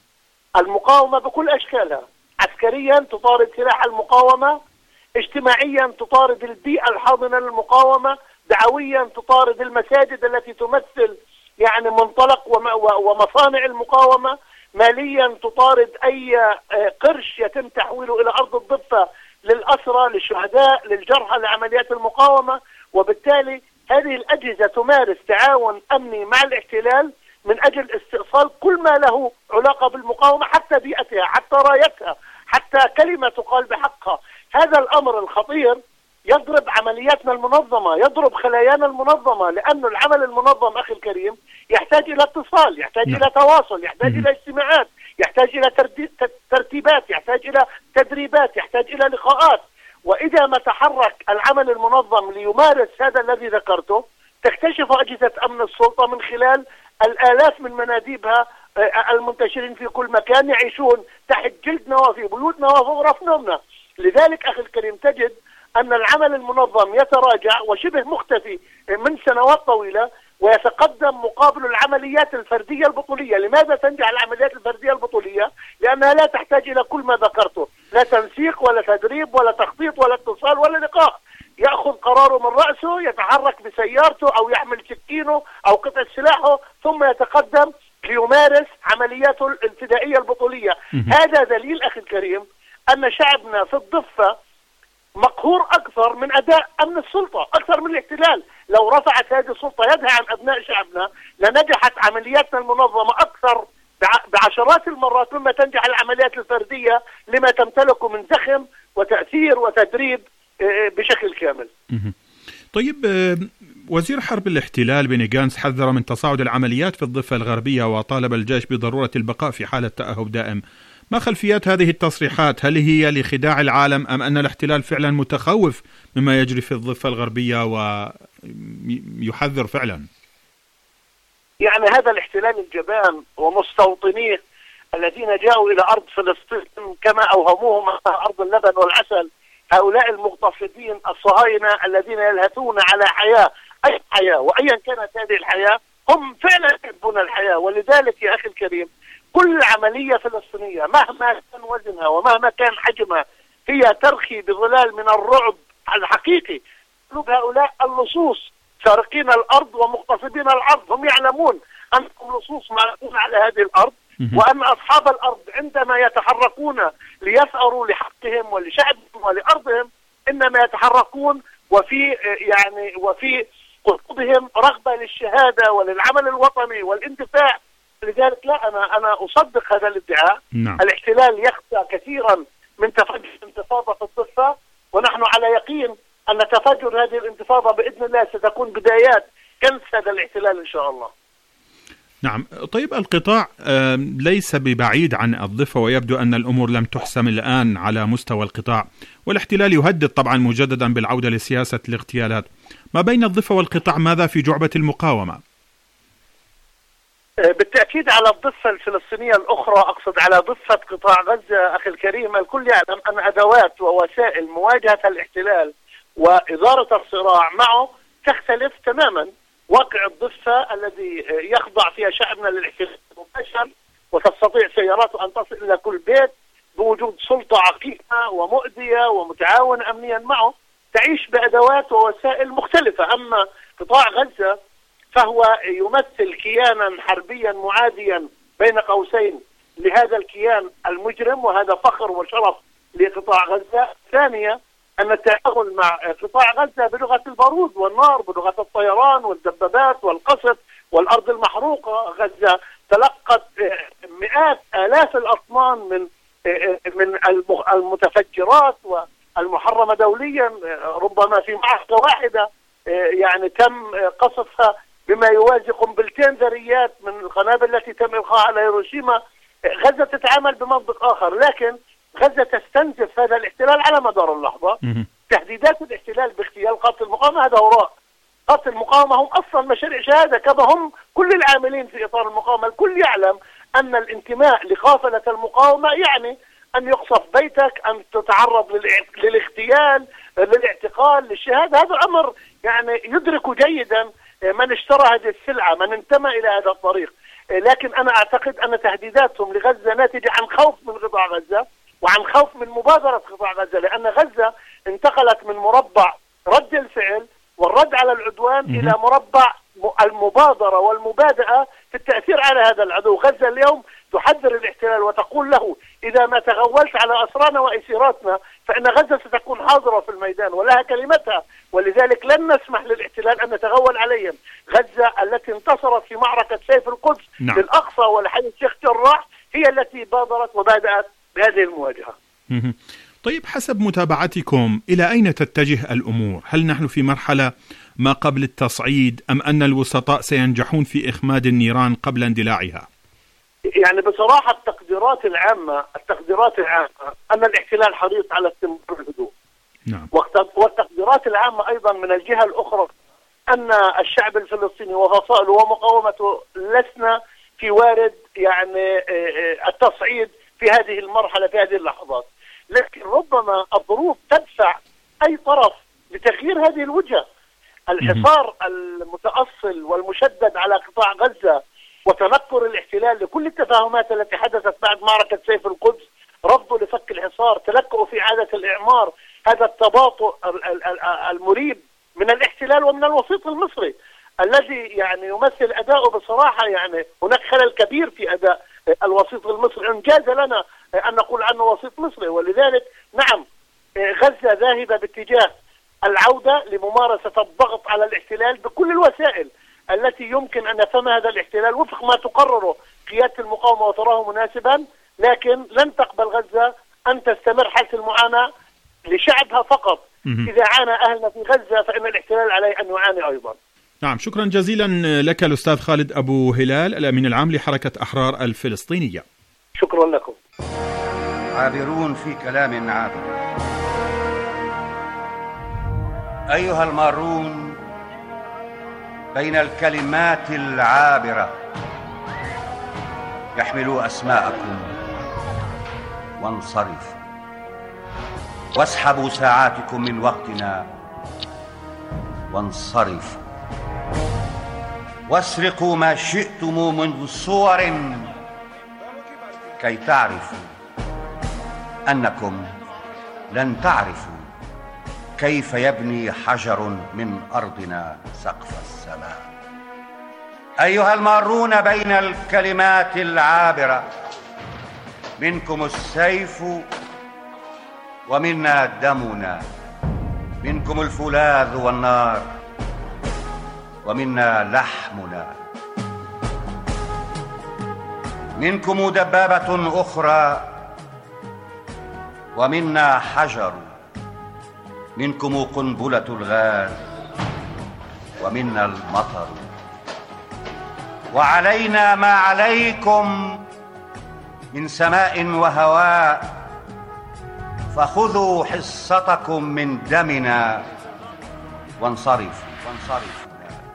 المقاومة بكل أشكالها، عسكريا تطارد سلاح المقاومة، اجتماعيا تطارد البيئة الحاضنة للمقاومة، دعويا تطارد المساجد التي تمثل يعني منطلق ومصانع المقاومة، ماليا تطارد أي قرش يتم تحويله إلى أرض الضفة للأسرى للشهداء للجرحى لعمليات المقاومة. وبالتالي هذه الأجهزة تمارس تعاون أمني مع الاحتلال من أجل استئصال كل ما له علاقة بالمقاومة، حتى بيئتها، حتى رايتها، حتى كلمة تقال بحقها. هذا الأمر الخطير يضرب عملياتنا المنظمة، يضرب خلايانا المنظمة، لأن العمل المنظم أخي الكريم يحتاج إلى اتصال، يحتاج م. إلى تواصل، يحتاج م. إلى اجتماعات، يحتاج إلى ترتيبات، يحتاج إلى تدريبات، يحتاج إلى لقاءات. وإذا ما تحرك العمل المنظم ليمارس هذا الذي ذكرته، تكتشف أجهزة أمن السلطة من خلال الآلاف من مناديبها المنتشرين في كل مكان يعيشون تحت جلدنا وفي بيوتنا وفي غرف نومنا. لذلك أخي الكريم تجد أن العمل المنظم يتراجع وشبه مختفي من سنوات طويلة، ويتقدم مقابل العمليات الفردية البطولية. لماذا تنجح العمليات الفردية البطولية؟ لأنها لا تحتاج إلى كل ما ذكرته، لا تنسيق ولا تدريب ولا تخطيط ولا اتصال ولا لقاء. يأخذ قراره من رأسه، يتحرك بسيارته أو يحمل سكينه أو قطعة سلاحه، ثم يتقدم ليمارس عملياته الفدائية البطولية. هذا دليل أخي الكريم أن شعبنا في الضفة مقهور أكثر من أداء أمن السلطة، أكثر من الاحتلال. لو رفعت هذه السلطة يدها عن أبناء شعبنا لنجحت عملياتنا المنظمة أكثر بعشرات المرات مما تنجح العمليات الفردية، لما تمتلكه من زخم وتأثير وتدريب بشكل كامل. طيب وزير حرب الاحتلال بيني جانتس حذر من تصاعد العمليات في الضفة الغربية وطالب الجيش بضرورة البقاء في حالة تأهب دائم. ما خلفيات هذه التصريحات؟ هل هي لخداع العالم أم أن الاحتلال فعلا متخوف مما يجري في الضفة الغربية ويحذر فعلا؟ يعني هذا الاحتلال الجبان ومستوطنيه الذين جاءوا إلى أرض فلسطين كما أوهموهم أرض اللبن والعسل، هؤلاء المغتصبين الصهاينة الذين يلهثون على حياة، أي حياة وأيا كانت هذه الحياة، هم فعلا يحبون الحياة. ولذلك يا أخي الكريم كل عملية فلسطينية مهما كان وزنها ومهما كان حجمها هي ترخي بظلال من الرعب الحقيقي. قلوب هؤلاء اللصوص سارقين الأرض ومغتصبين الأرض، هم يعلمون أنهم لصوص مارقون على هذه الأرض، وأن أصحاب الأرض عندما يتحركون ليثأروا لحقهم ولشعبهم ولأرضهم إنما يتحركون وفي يعني وفي قلوبهم رغبة للشهادة وللعمل الوطني والاندفاع. لذلك لا أنا أنا أصدق هذا الادعاء. نعم. الاحتلال يخشى كثيرا من تفجر انتفاضة في الضفة، ونحن على يقين أن تفجر هذه الانتفاضة بإذن الله ستكون بدايات كنس هذا الاحتلال إن شاء الله. نعم. طيب القطاع ليس ببعيد عن الضفة، ويبدو أن الأمور لم تحسم الآن على مستوى القطاع، والاحتلال يهدد طبعا مجددا بالعودة لسياسة الاغتيالات. ما بين الضفة والقطاع ماذا في جعبة المقاومة؟ بالتأكيد على الضفة الفلسطينية الأخرى، أقصد على ضفة قطاع غزة أخي الكريم، الكل يعلم أن أدوات ووسائل مواجهة الاحتلال وإدارة الصراع معه تختلف تماما. واقع الضفة الذي يخضع فيها شعبنا للاحتلال المباشر وتستطيع سياراته أن تصل إلى كل بيت بوجود سلطة عقيمة ومؤذية ومتعاونة أمنيا معه، تعيش بأدوات ووسائل مختلفة. أما قطاع غزة فهو يمثل كيانا حربيا معاديا بين قوسين لهذا الكيان المجرم، وهذا فخر وشرف لقطاع غزة. ثانيا أن التعامل مع قطاع غزة بلغة البارود والنار، بلغة الطيران والدبابات والقصف والأرض المحروقة. غزة تلقت مئات آلاف الأطنان من من المتفجرات والمحرمة دوليا، ربما في معركة واحدة يعني تم قصفها بما يوازي قنبلتين ذريات من القنابل التي تم إلقاها على هيروشيما. غزة تتعامل بمنطق آخر، لكن غزة تستنزف هذا الاحتلال على مدار اللحظة تهديدات الاحتلال باغتيال قادة المقاومة هذا هراء. قادة المقاومة هم أصلا مشاريع شهادة كما هم كل العاملين في إطار المقاومة. الكل يعلم أن الانتماء لقافلة المقاومة يعني أن يقصف بيتك، أن تتعرض للاغتيال، للاعتقال، للشهادة. هذا أمر يعني يدرك جيدا من اشترى هذه السلعة، من انتمى إلى هذا الطريق. لكن أنا أعتقد أن تهديداتهم لغزة ناتجة عن خوف من قطاع غزة وعن خوف من مبادرة قطاع غزة، لأن غزة انتقلت من مربع رد الفعل والرد على العدوان م- إلى مربع المبادرة والمبادئة في التأثير على هذا العدو. غزة اليوم تحذر الاحتلال وتقول له إذا ما تغولت على أسرانا وأسيراتنا فإن غزة ستكون حاضرة في الميدان ولها كلمتها، ولذلك لن نسمح للاحتلال أن نتغول عليهم. غزة التي انتصرت في معركة سيف القدس نعم. بالأقصى ولحي الشيخ جراح هي التي بادرت وبادأت بهذه المواجهة. م- طيب، حسب متابعتكم إلى أين تتجه الأمور؟ هل نحن في مرحلة ما قبل التصعيد أم أن الوسطاء سينجحون في إخماد النيران قبل اندلاعها؟ يعني بصراحة التقديرات العامة التقديرات العامة أن الاحتلال حريص على استمرار الهدوء. نعم. والتقديرات العامة أيضا من الجهة الأخرى أن الشعب الفلسطيني وفصائله ومقاومته لسنا في وارد يعني التصعيد في هذه المرحلة في هذه اللحظات، لكن ربما الظروف تدفع أي طرف لتغيير هذه الوجهة. الحصار المتأصل والمشدد على قطاع غزة وتنكر الاحتلال لكل التفاهمات التي حدثت بعد معركة سيف القدس، رفضه لفك الحصار، تلكؤه في إعادة الإعمار، هذا التباطؤ المريب من الاحتلال ومن الوسيط المصري الذي يعني يمثل أداؤه بصراحة. يعني هناك خلل كبير في أداء الوسيط المصري، انجاز لنا أن نقول عنه وسيط مصري. ولذلك نعم غزة ذاهبة باتجاه العودة لممارسة الضغط على الاحتلال بكل الوسائل التي يمكن أن يفهم هذا الاحتلال وفق ما تقرره قيادة المقاومة وتراه مناسبا، لكن لن تقبل غزة أن تستمر حالة المعاناة لشعبها فقط. إذا عانى أهلنا في غزة فإن الاحتلال عليه أن يعاني أيضا. نعم، شكرا جزيلا لك الأستاذ خالد أبو هلال، الأمين العام لحركة أحرار الفلسطينية. شكرا لكم. عابرون في كلام عابر. أيها المارون بين الكلمات العابرة، يحملوا أسماءكم وانصرفوا، واسحبوا ساعاتكم من وقتنا وانصرفوا، واسرقوا ما شئتم من صور كي تعرفوا أنكم لن تعرفوا كيف يبني حجر من أرضنا سقف السماء. أيها المارون بين الكلمات العابرة، منكم السيف ومنا دمنا، منكم الفولاذ والنار ومنا لحمنا، منكم دبابة أخرى ومنا حجر، منكم قنبلة الغاز ومنا المطر، وعلينا ما عليكم من سماء وهواء، فخذوا حصتكم من دمنا وانصرفوا وانصرفوا.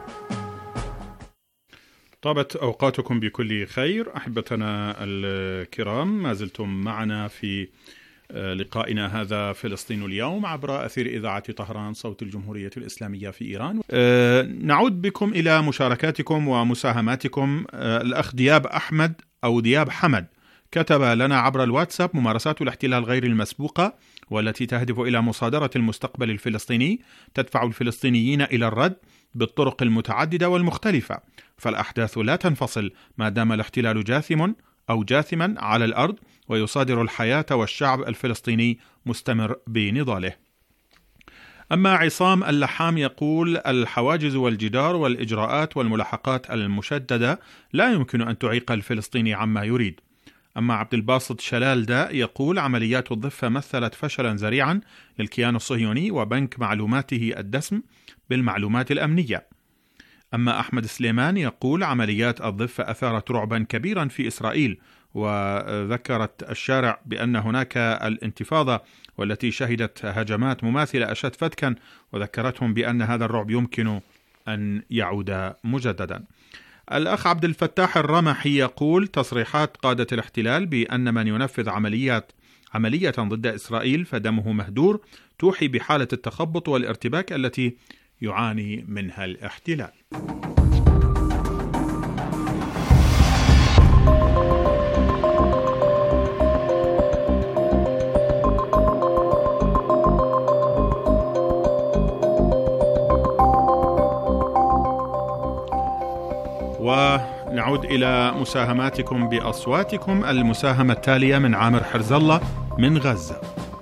طابت أوقاتكم بكل خير أحبتنا الكرام، ما زلتم معنا في لقائنا هذا فلسطين اليوم عبر أثير إذاعة طهران صوت الجمهورية الإسلامية في إيران. أه نعود بكم إلى مشاركاتكم ومساهماتكم. أه الأخ دياب أحمد أو دياب حمد كتب لنا عبر الواتساب: ممارسات الاحتلال غير المسبوقة والتي تهدف إلى مصادرة المستقبل الفلسطيني تدفع الفلسطينيين إلى الرد بالطرق المتعددة والمختلفة، فالأحداث لا تنفصل ما دام الاحتلال جاثم أو جاثما على الأرض ويصادر الحياة والشعب الفلسطيني مستمر بنضاله. أما عصام اللحام يقول: الحواجز والجدار والإجراءات والملاحقات المشددة لا يمكن أن تعيق الفلسطيني عما يريد. أما عبد الباسط شلال دا يقول: عمليات الضفة مثلت فشلا ذريعا للكيان الصهيوني وبنك معلوماته الدسم بالمعلومات الأمنية. أما أحمد سليمان يقول: عمليات الضفة أثارت رعبا كبيرا في إسرائيل وذكرت الشارع بأن هناك الانتفاضة والتي شهدت هجمات مماثلة أشد فتكا، وذكرتهم بأن هذا الرعب يمكن أن يعود مجددا. الأخ عبد الفتاح الرمحي يقول: تصريحات قادة الاحتلال بأن من ينفذ عمليات عملية ضد إسرائيل فدمه مهدور توحي بحالة التخبط والارتباك التي يعاني منها الاحتلال. ونعود إلى مساهماتكم بأصواتكم. المساهمة التالية من عامر حرز الله من غزة.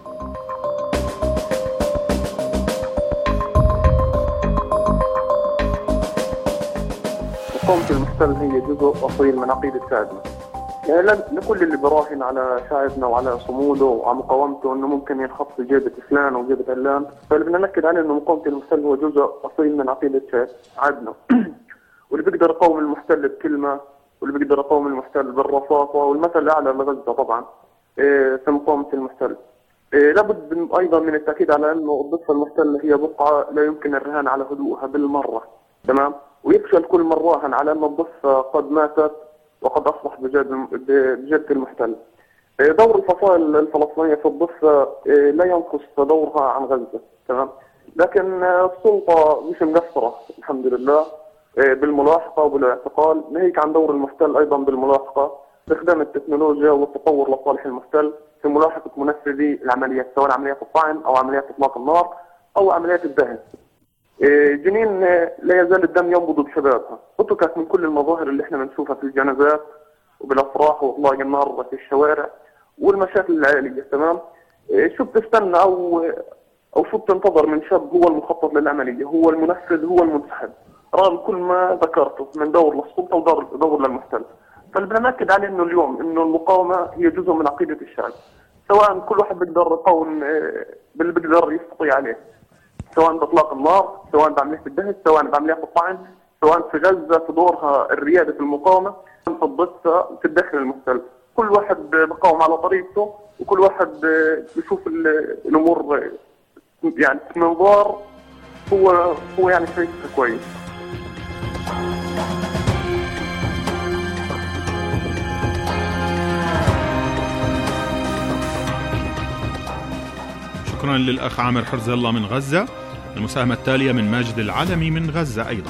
مقاومة المحتل هي جزء أصيل من عقيدة شعبنا، يعني لكل اللي براهن على شعبنا وعلى صموده وعلى مقاومته انه ممكن ينخط في جيبة فلان وجيبة علان، فاللي بدنا نأكد عليه انه مقاومة المحتل هو جزء أصيل من عقيدة شعبنا. واللي بيقدر يقاوم المحتل بكلمة، واللي بيقدر يقاوم المحتل بالرصاصة، والمثل الأعلى لغزة طبعا في مقاومة المحتل. لابد أيضا من التأكيد على أنه الضفة المحتلة هي بقعة لا يمكن الرهان على هدوءها بالمرة، تمام؟ ويفشل كل من راهن على أن الضفة قد ماتت وقد أصبح بجد المحتل. دور الفصائل الفلسطينية في الضفة لا ينقص دورها عن غزة، تمام؟ لكن السلطة مش مقصرة الحمد لله بالملاحقة وبالاعتقال، ناهيك عن دور المحتل أيضا بالملاحقة باستخدام التكنولوجيا والتطور لصالح المحتل في ملاحقة منفذي العمليات، سواء عمليات الطعن أو عمليات إطلاق النار أو عمليات الدهن. جنين لا يزال الدم ينبض بشبابها، اتركت من كل المظاهر اللي احنا بنشوفها في الجنازات وبالافراح واطلاق النار في الشوارع والمشاكل العائليه، تمام؟ شو بتستنى او او شو بتنتظر من شاب هو المخطط للعمليه، هو المنفذ، هو المنسحب، رغم كل ما ذكرته من دور للسلطه ودور دور للمحتل. فاللي بدنا ناكد عليه انه اليوم انه المقاومه هي جزء من عقيده الشعب، سواء كل واحد بيقدر يقاوم باللي بيقدر يستطيع عليه، سواء باطلاق النار، سواء بعمليات الدهن، سواء بعمليات الطعن، سواء في غزه في دورها الرياده في المقاومه، في الضفه في الداخل المحتل. كل واحد بقاوم على طريقته، وكل واحد بيشوف الامور يعني في منظار هو هو يعني شايفها كويس. شكرا للأخ عامر حرز الله من غزة. المساهمة التالية من ماجد العلمي من غزة أيضا.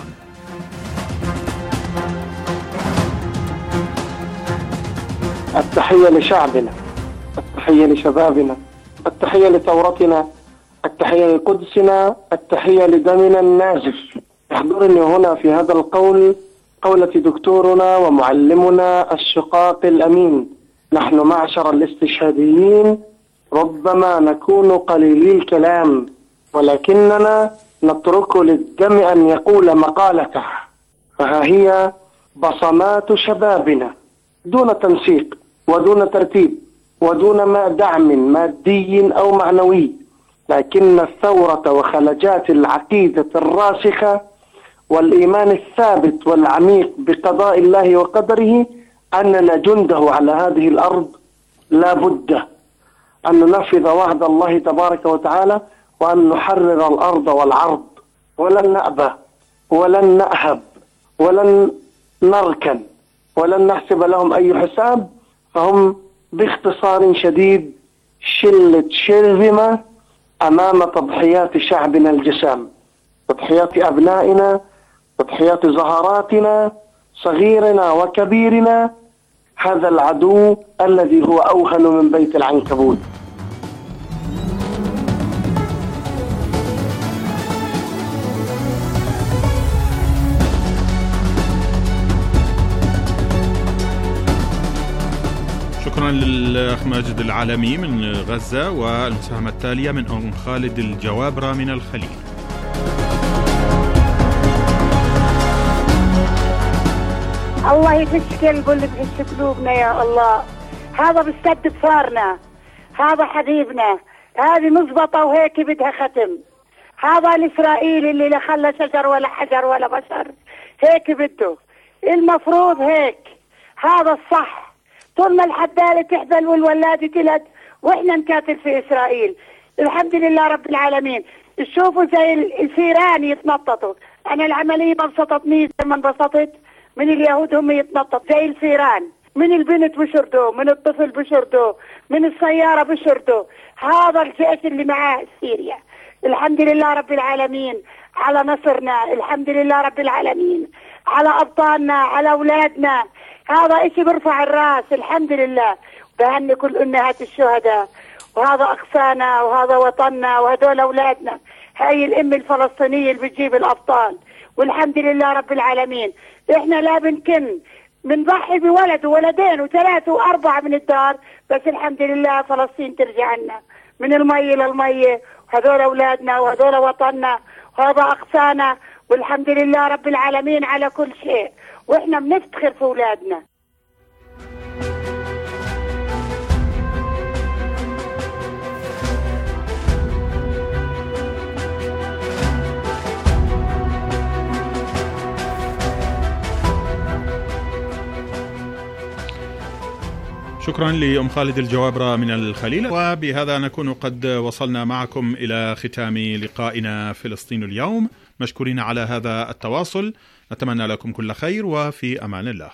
التحية لشعبنا، التحية لشبابنا، التحية لثورتنا، التحية لقدسنا، التحية لدمنا النازف. يحضرني هنا في هذا القول قولة دكتورنا ومعلمنا الشقاق الأمين: نحن معشر الاستشهاديين ربما نكون قليلي الكلام، ولكننا نترك للدم أن يقول مقالته. فها هي بصمات شبابنا دون تنسيق ودون ترتيب ودون ما دعم مادي أو معنوي، لكن الثورة وخلجات العقيدة الراسخة والإيمان الثابت والعميق بقضاء الله وقدره أننا جنده على هذه الأرض لا بد أن ننفذ وعد الله تبارك وتعالى وأن نحرر الأرض والعرض، ولن نأبى ولن نأهب ولن نركن ولن نحسب لهم أي حساب. فهم باختصار شديد شلة شرذمة أمام تضحيات شعبنا الجسام، تضحيات أبنائنا، تضحيات زهراتنا، صغيرنا وكبيرنا، هذا العدو الذي هو أوهن من بيت العنكبوت. شكرا للأخ ماجد العالمي من غزة. والمساهمة التالية من أم خالد الجوابرة من الخليل. الله يفش قلب اللي بحس قلوبنا يا الله. هذا بيستد بصارنا، هذا حبيبنا، هذه مزبطة وهيك بدها ختم. هذا الإسرائيلي اللي لا خلى شجر ولا حجر ولا بشر، هيك بده، المفروض هيك. هذا الصح، طول ما الحبالة تحبل والولادة تلد واحنا نكاتل في اسرائيل. الحمد لله رب العالمين. تشوفوا زي الفيران يتنططوا. انا العملية ما انبسطتني زي ما انبسطت من اليهود، هم يتنطط زي الفيران، من البنت بشردوا، من الطفل بشردوا، من السيارة بشردوا. هذا الجيش اللي معاه سوريا. الحمد لله رب العالمين على نصرنا، الحمد لله رب العالمين على أبطالنا، على أولادنا. هذا إشي برفع الراس. الحمد لله. بهني كل أمهات الشهداء، وهذا أقصانا وهذا وطننا وهدول أولادنا. هاي الأم الفلسطينية اللي بتجيب الأبطال، والحمد لله رب العالمين. إحنا لا بنكن بنضحي بولد وولدين وثلاثة وأربعة من الدار، بس الحمد لله فلسطين ترجع لنا من المية للمية. وهذول أولادنا وهذول وطننا وهذا أقصانا، والحمد لله رب العالمين على كل شيء، وإحنا بنفتخر في أولادنا. شكرا لأم خالد الجوابرة من الخليل. وبهذا نكون قد وصلنا معكم إلى ختام لقائنا فلسطين اليوم. مشكورين على هذا التواصل، نتمنى لكم كل خير وفي أمان الله.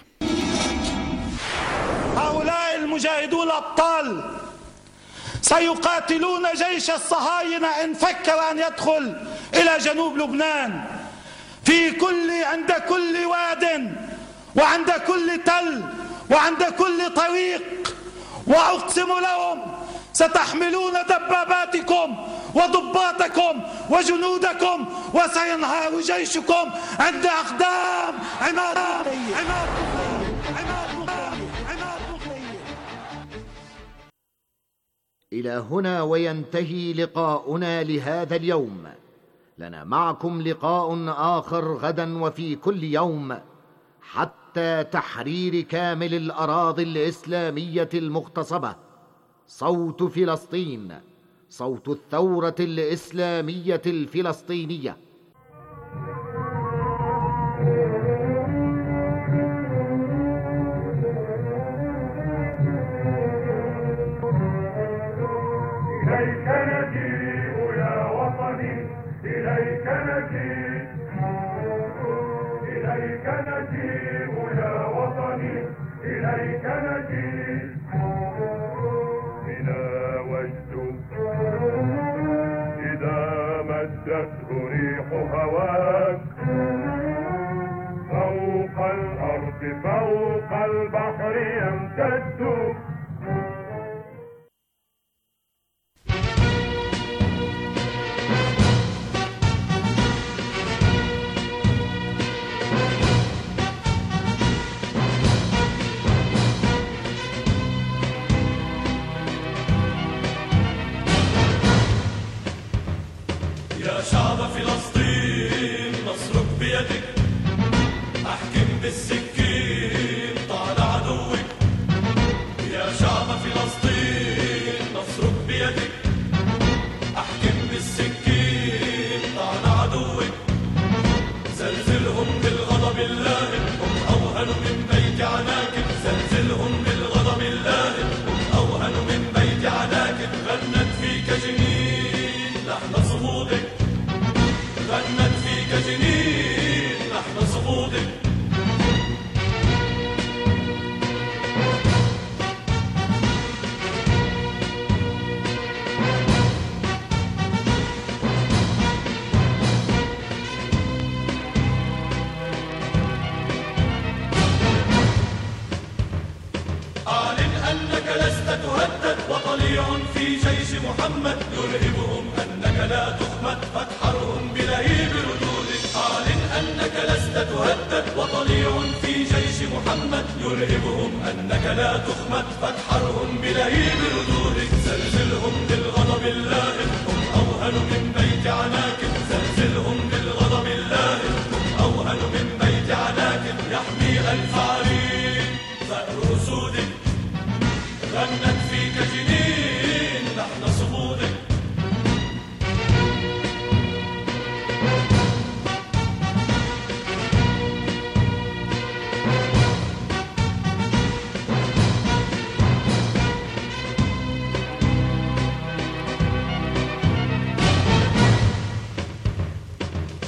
هؤلاء المجاهدون الأبطال سيقاتلون جيش الصهاينة إن فكر أن يدخل إلى جنوب لبنان، في كل عند كل واد وعند كل تل وعند كل طريق. وأقسم لهم ستحملون دباباتكم وضباطكم وجنودكم وسينهار جيشكم عند أقدام عماد عماد إلى هنا وينتهي لقاؤنا لهذا اليوم. لنا معكم لقاء آخر غدا وفي كل يوم، حتى تحرير كامل الأراضي الإسلامية المغتصبة. صوت فلسطين، صوت الثورة الإسلامية الفلسطينية. إليك نجيء يا وطني، إليك نجيء، إليك نجيء يا وطني، إليك نجيء. بنا وجد إذا مدته ريح هواك، فوق الأرض فوق البحر يمتد. يا شعب فلسطين نصرك بيدك، احكم بالسكين طال عدوك. يا شعب فلسطين نصرك بيدك، احكم بالسكين طال عدوك. زلزلهم بالغضب اللائم، هم اوهن من بيت عناكب. زلزلهم بالغضب اللائم، هم اوهن من بيت عناكب. غنت فيك جنين لحن صمودك، غنت فيك جنين لحن صمودك. أعلن أنك لست تهدد، وطليع في جيش محمد يرهبهم أنك لا تخمد، فاتحرهم بلهيب ردودك. أعلن أنك لست تهدد، وطليع في جيش محمد يرهبهم أنك لا تخمد، فاتحرهم بلهيب ردودك. زلزلهم بالغضب اللائم، هم أوهن من بيت عناكب. زلزلهم بالغضب اللائم، هم أوهن من بيت عناكب. يحمي ألف عرين ثأر أسودك، غنت فيك جنين لحن صمودك.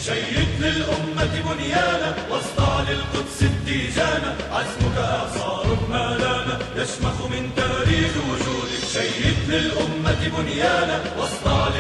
شيد للأمة بنيانا واصدع للقدس التيجانا عزمك إعصار ما لانا يشمخ من تاريخ وجودك. شيد للأمة بنيانا واصدع